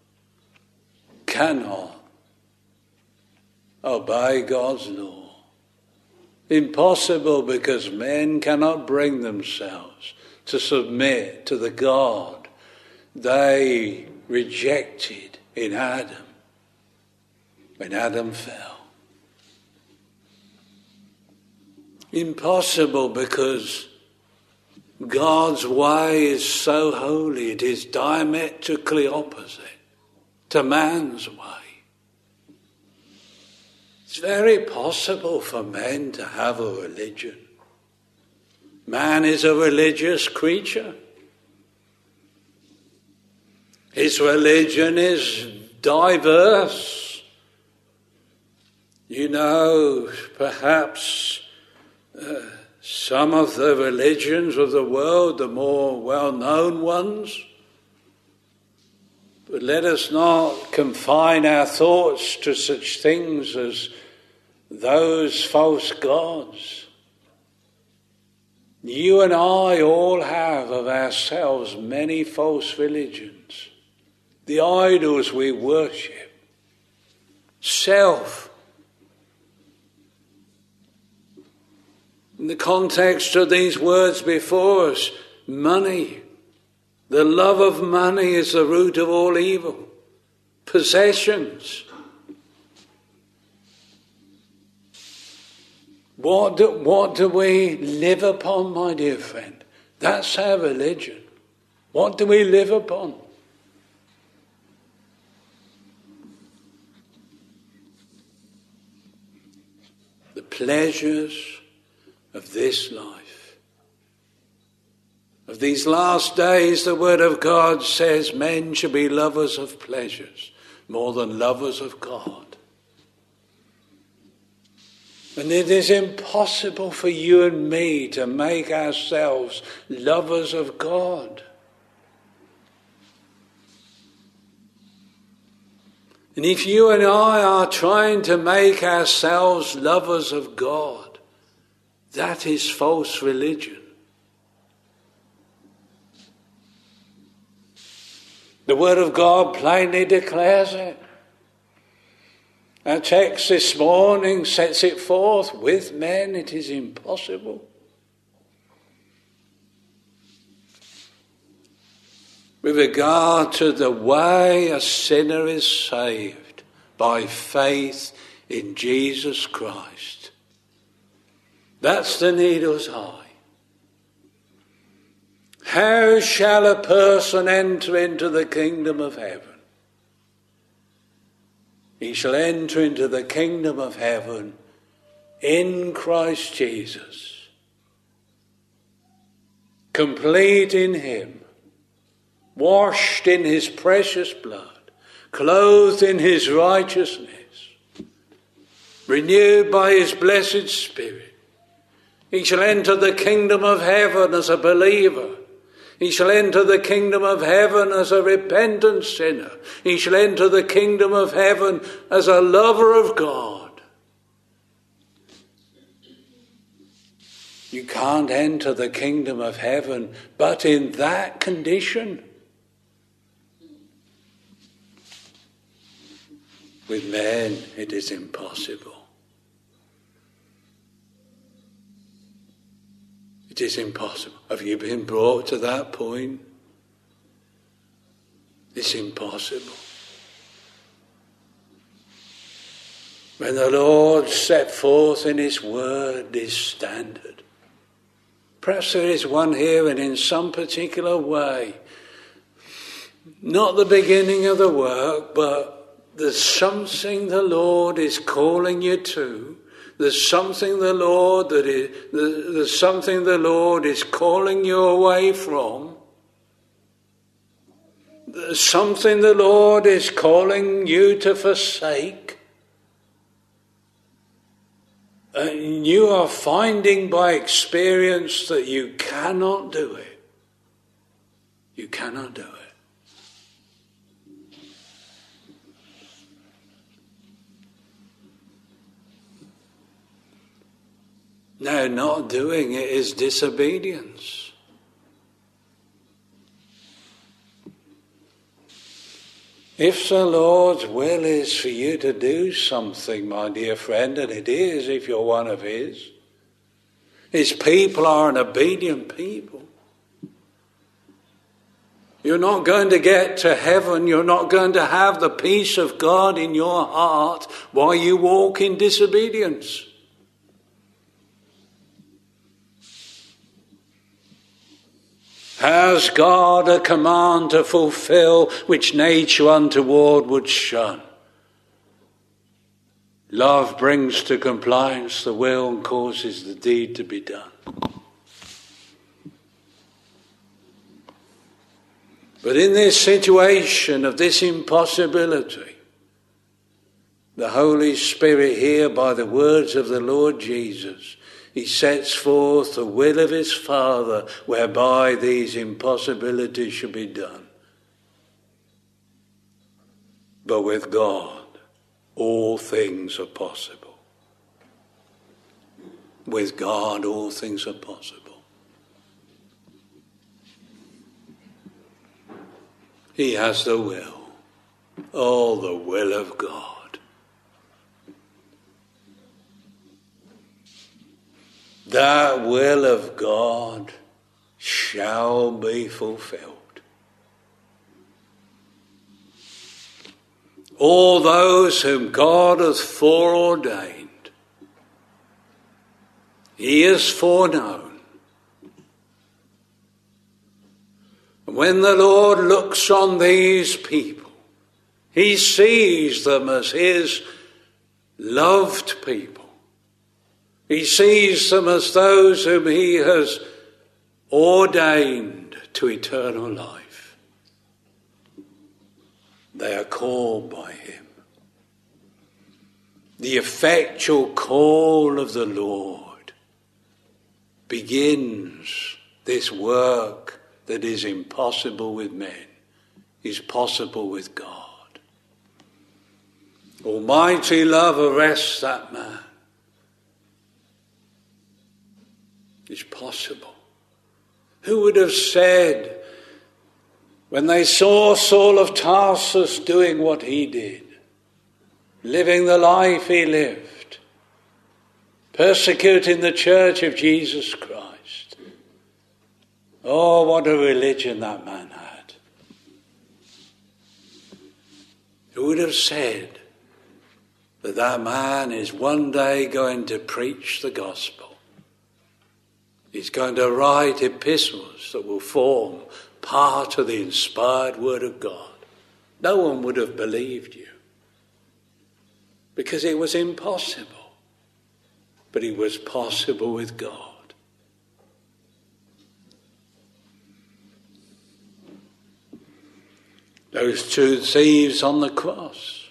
cannot obey God's law. Impossible because men cannot bring themselves to submit to the God they rejected in Adam when Adam fell. Impossible because God's way is so holy, it is diametrically opposite to man's way. It's very possible for men to have a religion. Man is a religious creature. His religion is diverse. You know, perhaps uh, some of the religions of the world, the more well-known ones. But let us not confine our thoughts to such things as those false gods. You and I all have of ourselves many false religions. The idols we worship. Self. In the context of these words before us, money. The love of money is the root of all evil. Possessions. What do, what do we live upon, my dear friend? That's our religion. What do we live upon? The pleasures of this life. Of these last days, the Word of God says men should be lovers of pleasures more than lovers of God. And it is impossible for you and me to make ourselves lovers of God. And if you and I are trying to make ourselves lovers of God, that is false religion. The Word of God plainly declares it. Our text this morning sets it forth. With men it is impossible. With regard to the way a sinner is saved by faith in Jesus Christ. That's the needle's eye. How shall a person enter into the kingdom of heaven? He shall enter into the kingdom of heaven in Christ Jesus, complete in him, washed in his precious blood, clothed in his righteousness, renewed by his blessed Spirit. He shall enter the kingdom of heaven as a believer. He shall enter the kingdom of heaven as a repentant sinner. He shall enter the kingdom of heaven as a lover of God. You can't enter the kingdom of heaven but in that condition. With men, it is impossible. It is impossible. Have you been brought to that point? It's impossible. When the Lord set forth in His word this standard, perhaps there is one here and in some particular way, not the beginning of the work, but there's something the Lord is calling you to. There's something the Lord that is, there's something the Lord is calling you away from. There's something the Lord is calling you to forsake. And you are finding by experience that you cannot do it. You cannot do it. No, not doing it is disobedience. If the Lord's will is for you to do something, my dear friend, and it is if you're one of His, His people are an obedient people. You're not going to get to heaven, you're not going to have the peace of God in your heart while you walk in disobedience. Has God a command to fulfill which nature untoward would shun? Love brings to compliance the will and causes the deed to be done. But in this situation of this impossibility, the Holy Spirit here, by the words of the Lord Jesus, He sets forth the will of His Father whereby these impossibilities should be done. But with God, all things are possible. With God, all things are possible. He has the will, all the will of God. That will of God shall be fulfilled. All those whom God hath foreordained, He has foreknown. And when the Lord looks on these people, He sees them as His loved people. He sees them as those whom He has ordained to eternal life. They are called by Him. The effectual call of the Lord begins this work that is impossible with men, is possible with God. Almighty love arrests that man. It's possible. Who would have said when they saw Saul of Tarsus doing what he did, living the life he lived, persecuting the church of Jesus Christ? Oh, what a religion that man had. Who would have said that that man is one day going to preach the gospel? He's going to write epistles that will form part of the inspired word of God. No one would have believed you because it was impossible. But it was possible with God. Those two thieves on the cross,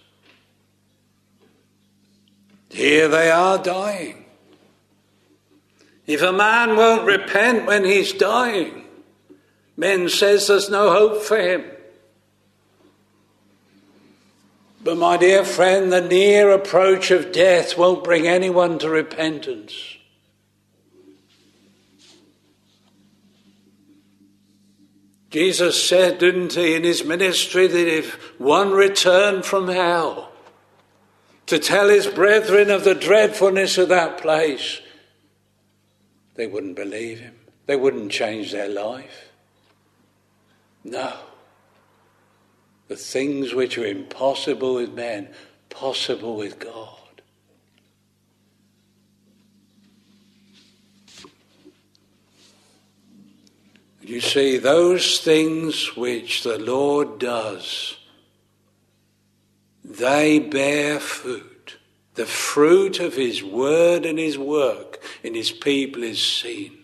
here they are dying. If a man won't repent when he's dying, men says there's no hope for him. But my dear friend, the near approach of death won't bring anyone to repentance. Jesus said, didn't he, in his ministry, that if one returned from hell to tell his brethren of the dreadfulness of that place, they wouldn't believe him. They wouldn't change their life. No. The things which are impossible with men, possible with God. You see, those things which the Lord does, they bear fruit. The fruit of his word and his work in his people is seen.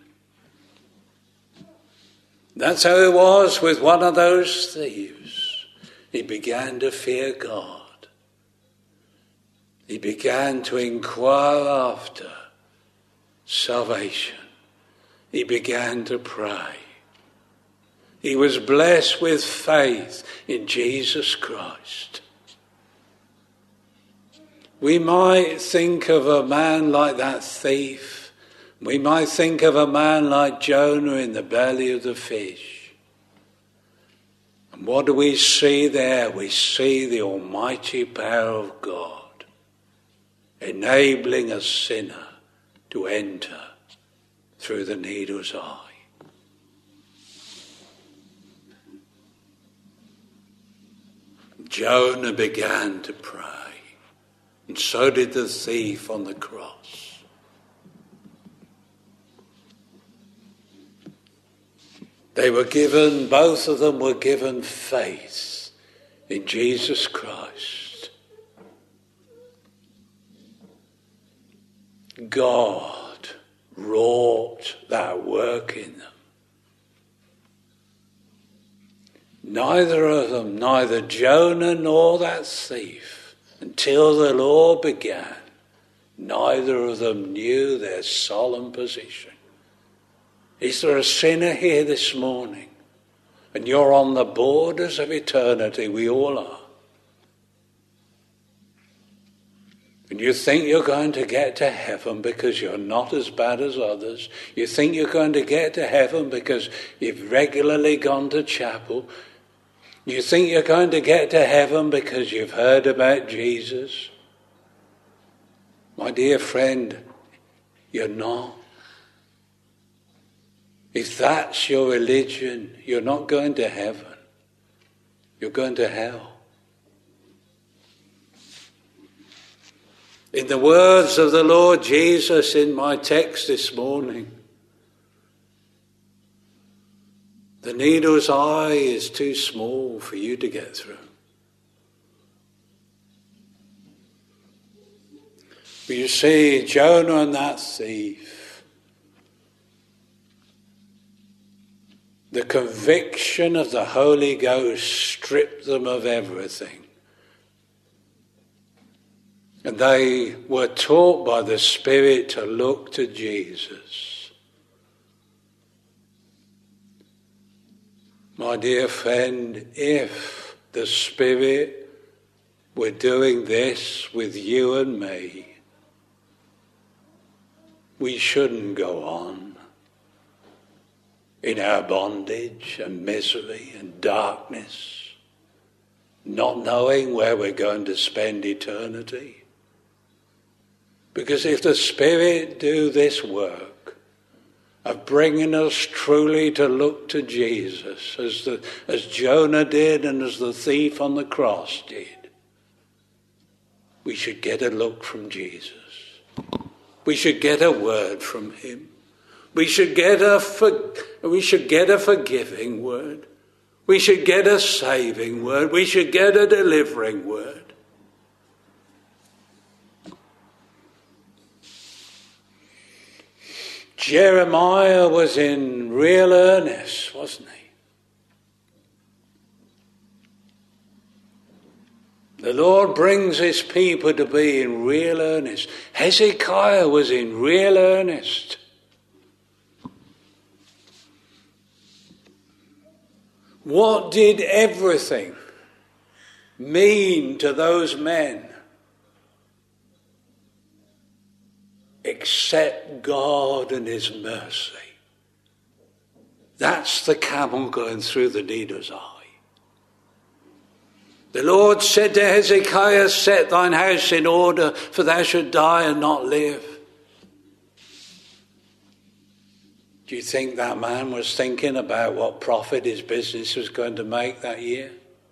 That's how it was with one of those thieves. He began to fear God. He began to inquire after salvation. He began to pray. He was blessed with faith in Jesus Christ. We might think of a man like that thief. We might think of a man like Jonah in the belly of the fish. And what do we see there? We see the almighty power of God enabling a sinner to enter through the needle's eye. Jonah began to pray, and so did the thief on the cross. They were given, both of them were given faith in Jesus Christ. God wrought that work in them. Neither of them, neither Jonah nor that thief, until the law began, neither of them knew their solemn position. Is there a sinner here this morning? And you're on the borders of eternity. We all are. And you think you're going to get to heaven because you're not as bad as others. You think you're going to get to heaven because you've regularly gone to chapel. You think you're going to get to heaven because you've heard about Jesus. My dear friend, you're not. If that's your religion, you're not going to heaven. You're going to hell. In the words of the Lord Jesus in my text this morning, the needle's eye is too small for you to get through. But you see, Jonah and that thief, the conviction of the Holy Ghost stripped them of everything. And they were taught by the Spirit to look to Jesus. My dear friend, if the Spirit were doing this with you and me, we shouldn't go on in our bondage and misery and darkness, not knowing where we're going to spend eternity. Because if the Spirit do this work of bringing us truly to look to Jesus, as the, as Jonah did and as the thief on the cross did, we should get a look from Jesus. We should get a word from him. We should get a for, we should get a forgiving word. We should get a saving word. We should get a delivering word. Jeremiah was in real earnest, wasn't he? The Lord brings his people to be in real earnest. Hezekiah was in real earnest. What did everything mean to those men except God and his mercy? That's the camel going through the needle's eye. The Lord said to Hezekiah, set thine house in order, for thou shalt die and not live. Do you think that man was thinking about what profit his business was going to make that year?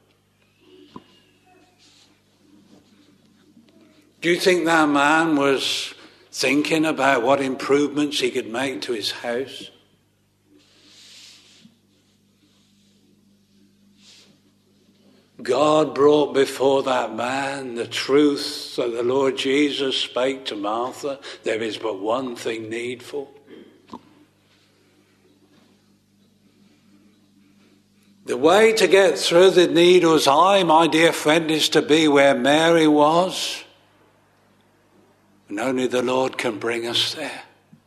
Do you think that man was thinking about what improvements he could make to his house? God brought before that man the truth that the Lord Jesus spake to Martha. There is but one thing needful. The way to get through the needle's eye, my dear friend, is to be where Mary was. And only the Lord can bring us there.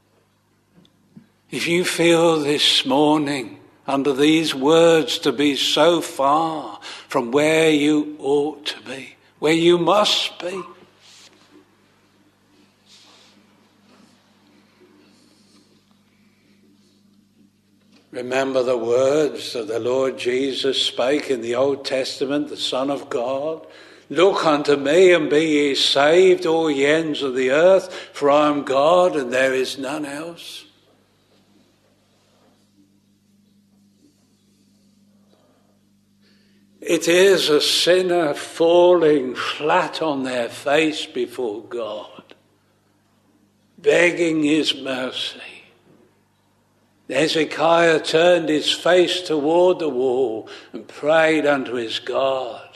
If you feel this morning under these words to be so far from where you ought to be, where you must be, remember the words that the Lord Jesus spake in the Old Testament, the Son of God. Look unto me and be ye saved, all ye ends of the earth, for I am God and there is none else. It is a sinner falling flat on their face before God, begging his mercy. Hezekiah turned his face toward the wall and prayed unto his God.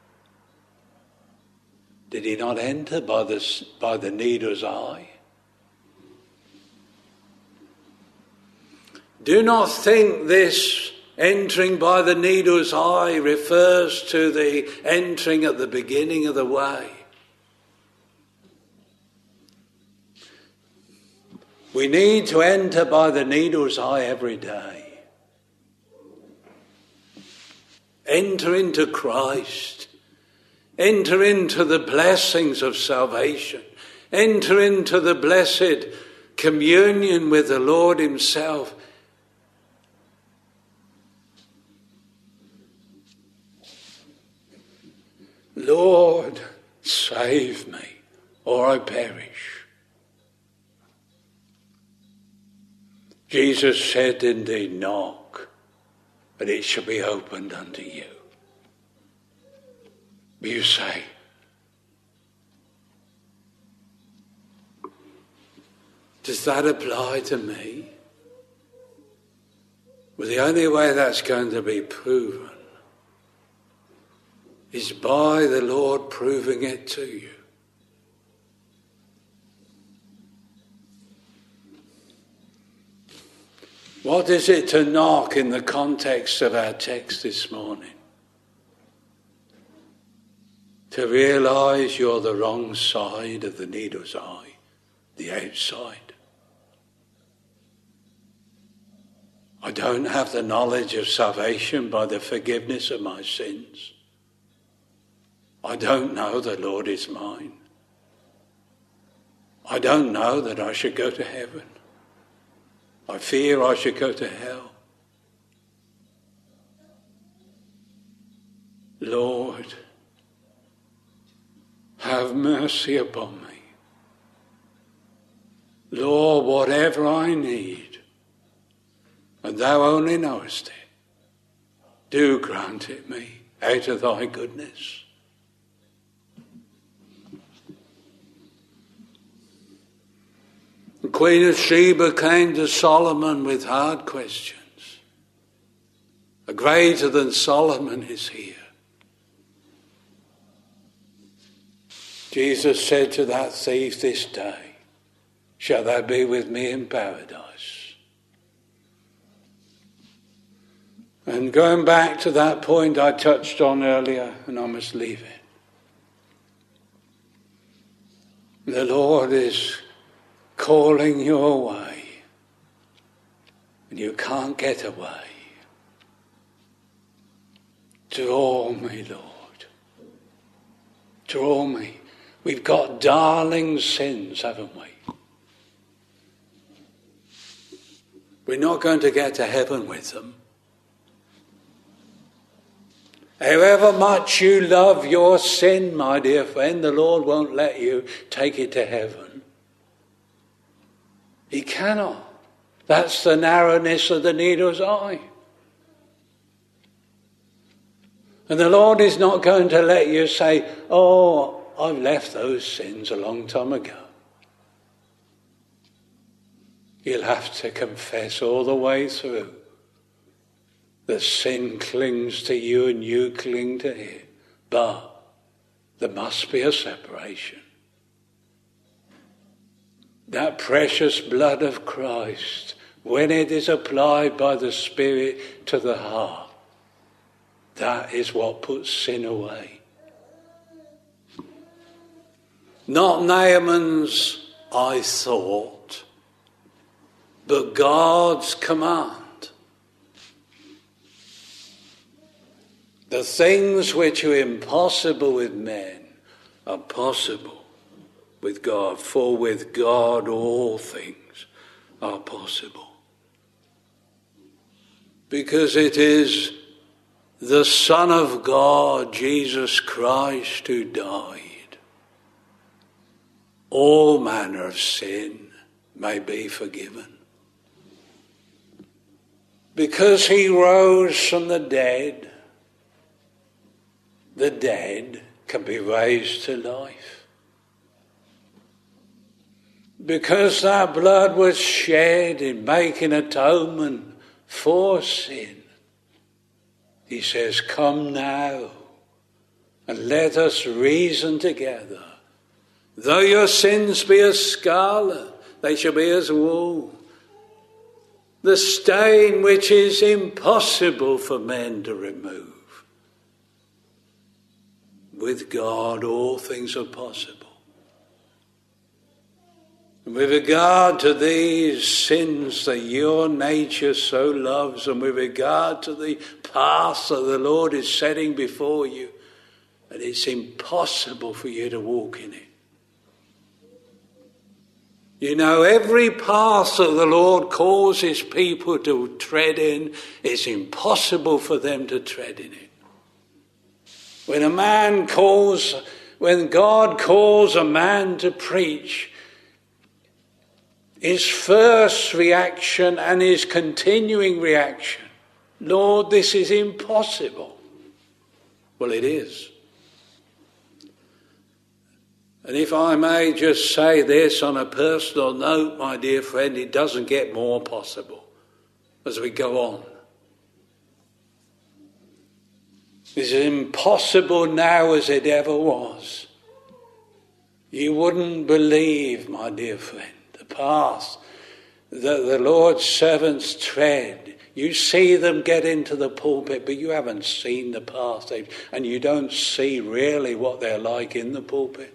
Did he not enter by the, by the needle's eye? Do not think this entering by the needle's eye refers to the entering at the beginning of the way. We need to enter by the needle's eye every day. Enter into Christ. Enter into the blessings of salvation. Enter into the blessed communion with the Lord himself. Lord, save me, or I perish. Jesus said, indeed, knock, and it shall be opened unto you. But you say, does that apply to me? Well, the only way that's going to be proven is by the Lord proving it to you. What is it to knock in the context of our text this morning? To realize you're the wrong side of the needle's eye, the outside. I don't have the knowledge of salvation by the forgiveness of my sins. I don't know the Lord is mine. I don't know that I should go to heaven. I fear I should go to hell. Lord, have mercy upon me. Lord, whatever I need, and thou only knowest it, do grant it me out of thy goodness. The Queen of Sheba came to Solomon with hard questions. A greater than Solomon is here. Jesus said to that thief, this day shall thou be with me in paradise. And going back to that point I touched on earlier, and I must leave it. The Lord is calling you away, and you can't get away. Draw me, Lord. Draw me. We've got darling sins, haven't we? We're not going to get to heaven with them. However much you love your sin, my dear friend, the Lord won't let you take it to heaven. He cannot. That's the narrowness of the needle's eye. And the Lord is not going to let you say, oh, I've left those sins a long time ago. You'll have to confess all the way through that sin clings to you and you cling to it. But there must be a separation. That precious blood of Christ, when it is applied by the Spirit to the heart, that is what puts sin away. Not Naaman's, I thought, but God's command. The things which are impossible with men are possible with God, for with God all things are possible. Because it is the Son of God, Jesus Christ, who died. All manner of sin may be forgiven. Because he rose from the dead, the dead can be raised to life. Because that blood was shed in making atonement for sin, he says, come now and let us reason together. Though your sins be as scarlet, they shall be as wool. The stain which is impossible for men to remove. With God, all things are possible. And with regard to these sins that your nature so loves, and with regard to the path that the Lord is setting before you, and it's impossible for you to walk in it. You know, every path that the Lord calls his people to tread in, it's impossible for them to tread in it. When a man calls, when God calls a man to preach, his first reaction and his continuing reaction, Lord, this is impossible. Well, it is. And if I may just say this on a personal note, my dear friend, it doesn't get more possible as we go on. It's as impossible now as it ever was. You wouldn't believe, my dear friend, the path that the Lord's servants tread. You see them get into the pulpit, but you haven't seen the path, and you don't see really what they're like in the pulpit.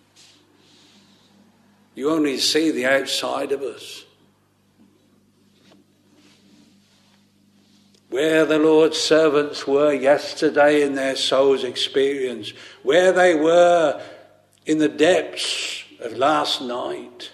You only see the outside of us. Where the Lord's servants were yesterday in their soul's experience, where they were in the depths of last night.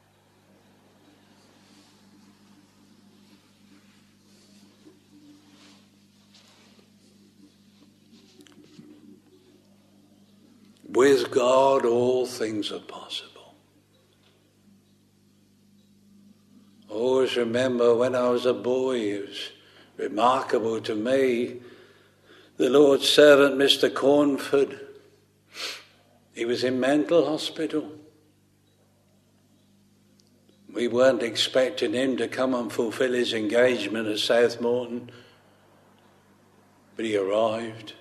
With God, all things are possible. I always remember when I was a boy, it was remarkable to me, the Lord's servant, Mister Cornford, he was in mental hospital. We weren't expecting him to come and fulfill his engagement at Southmorton, but he arrived.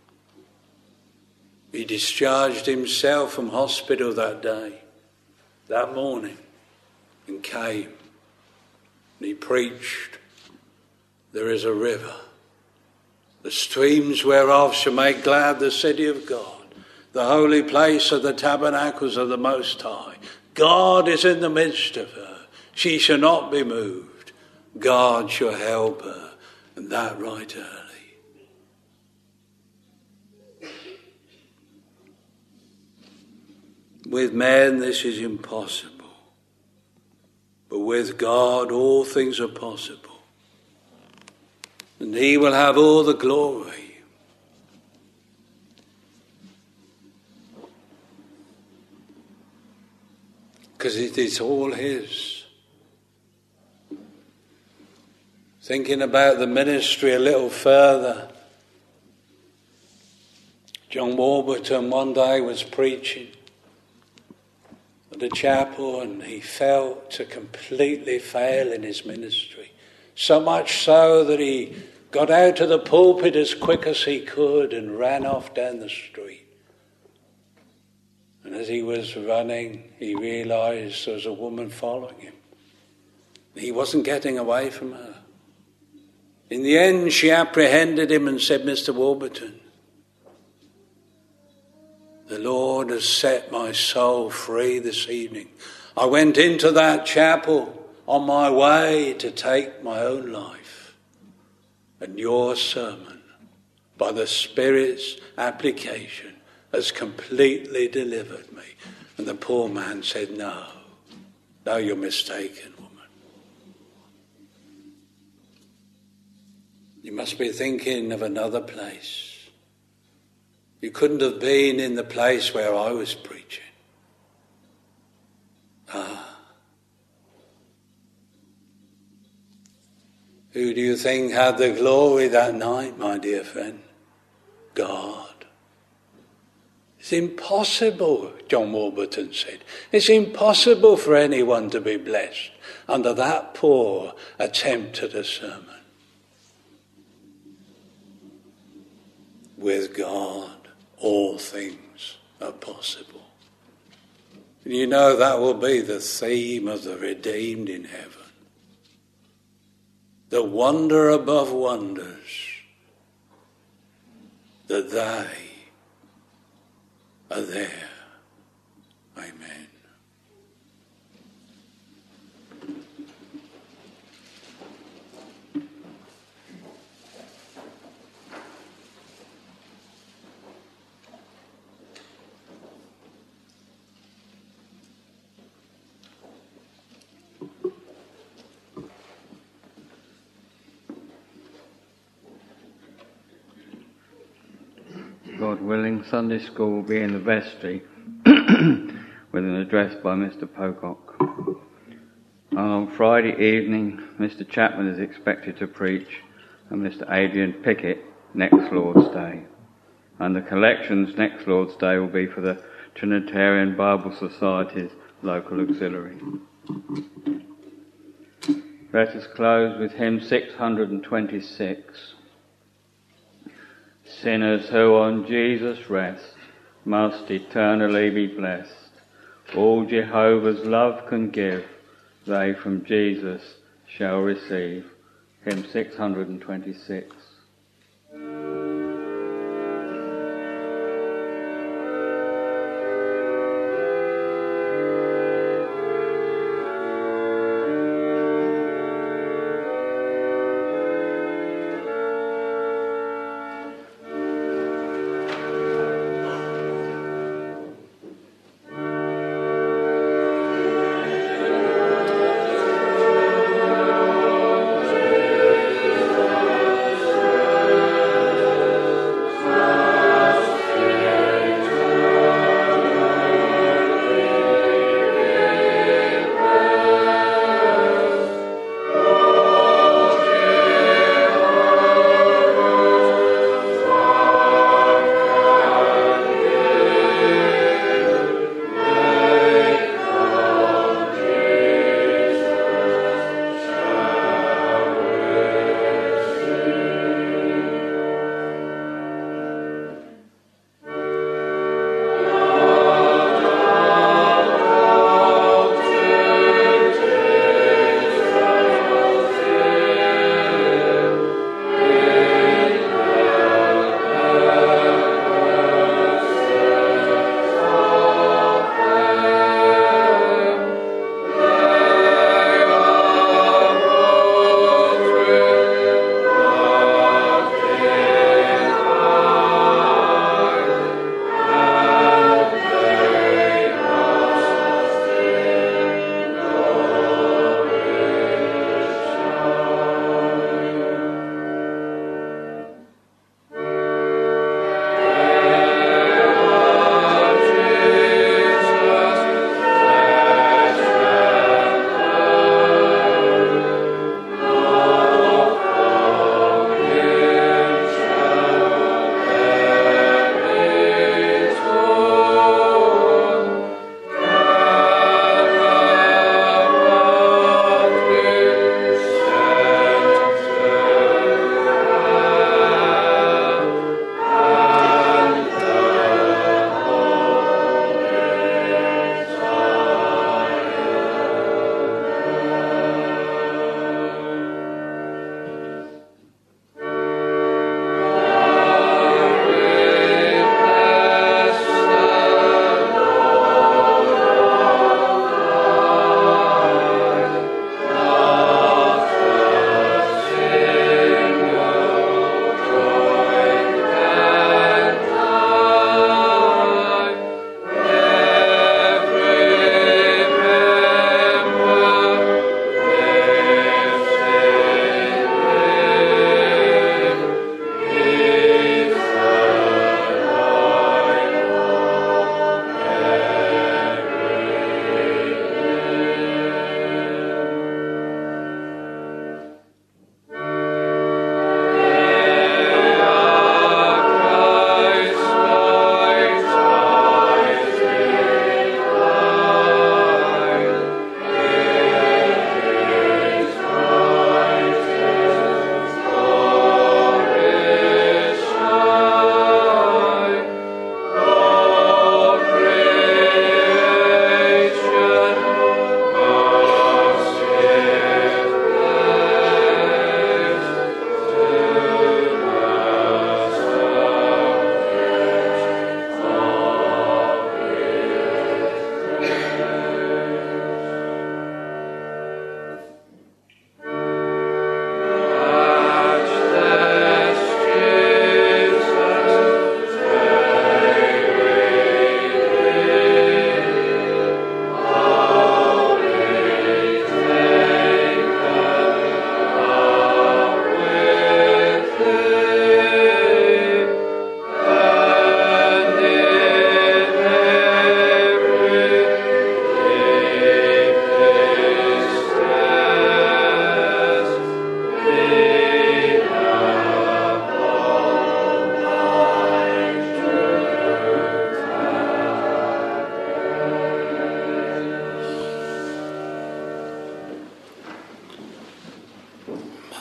He discharged himself from hospital that day, that morning, and came. And he preached, there is a river, the streams whereof shall make glad the city of God, the holy place of the tabernacles of the Most High. God is in the midst of her. She shall not be moved. God shall help her, and that right early. With men, this is impossible. But with God all things are possible. And he will have all the glory. Because it is all his. Thinking about the ministry a little further, John Warburton one day was preaching at the chapel, and he felt to completely fail in his ministry. So much so that he got out of the pulpit as quick as he could and ran off down the street. And as he was running, he realized there was a woman following him. He wasn't getting away from her. In the end, she apprehended him and said, "Mister Warburton, the Lord has set my soul free this evening. I went into that chapel on my way to take my own life. And your sermon, by the Spirit's application, has completely delivered me." And the poor man said, "No, no, you're mistaken, woman. You must be thinking of another place. You couldn't have been in the place where I was preaching." Ah. Who do you think had the glory that night, my dear friend? God. It's impossible, John Warburton said. It's impossible for anyone to be blessed under that poor attempt at a sermon. With God, all things are possible. And you know that will be the theme of the redeemed in heaven. The wonder above wonders that they are there. Amen. God willing, Sunday school will be in the vestry with an address by Mister Pocock. And on Friday evening, Mister Chapman is expected to preach, and Mister Adrian Pickett next Lord's Day. And the collections next Lord's Day will be for the Trinitarian Bible Society's local auxiliary. Let us close with hymn six hundred twenty-six. Sinners who on Jesus rest must eternally be blessed. All Jehovah's love can give, they from Jesus shall receive. Hymn six hundred twenty-six. Thank you.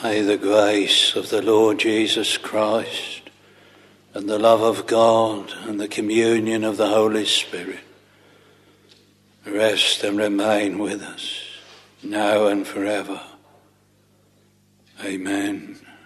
May the grace of the Lord Jesus Christ and the love of God and the communion of the Holy Spirit rest and remain with us now and forever. Amen.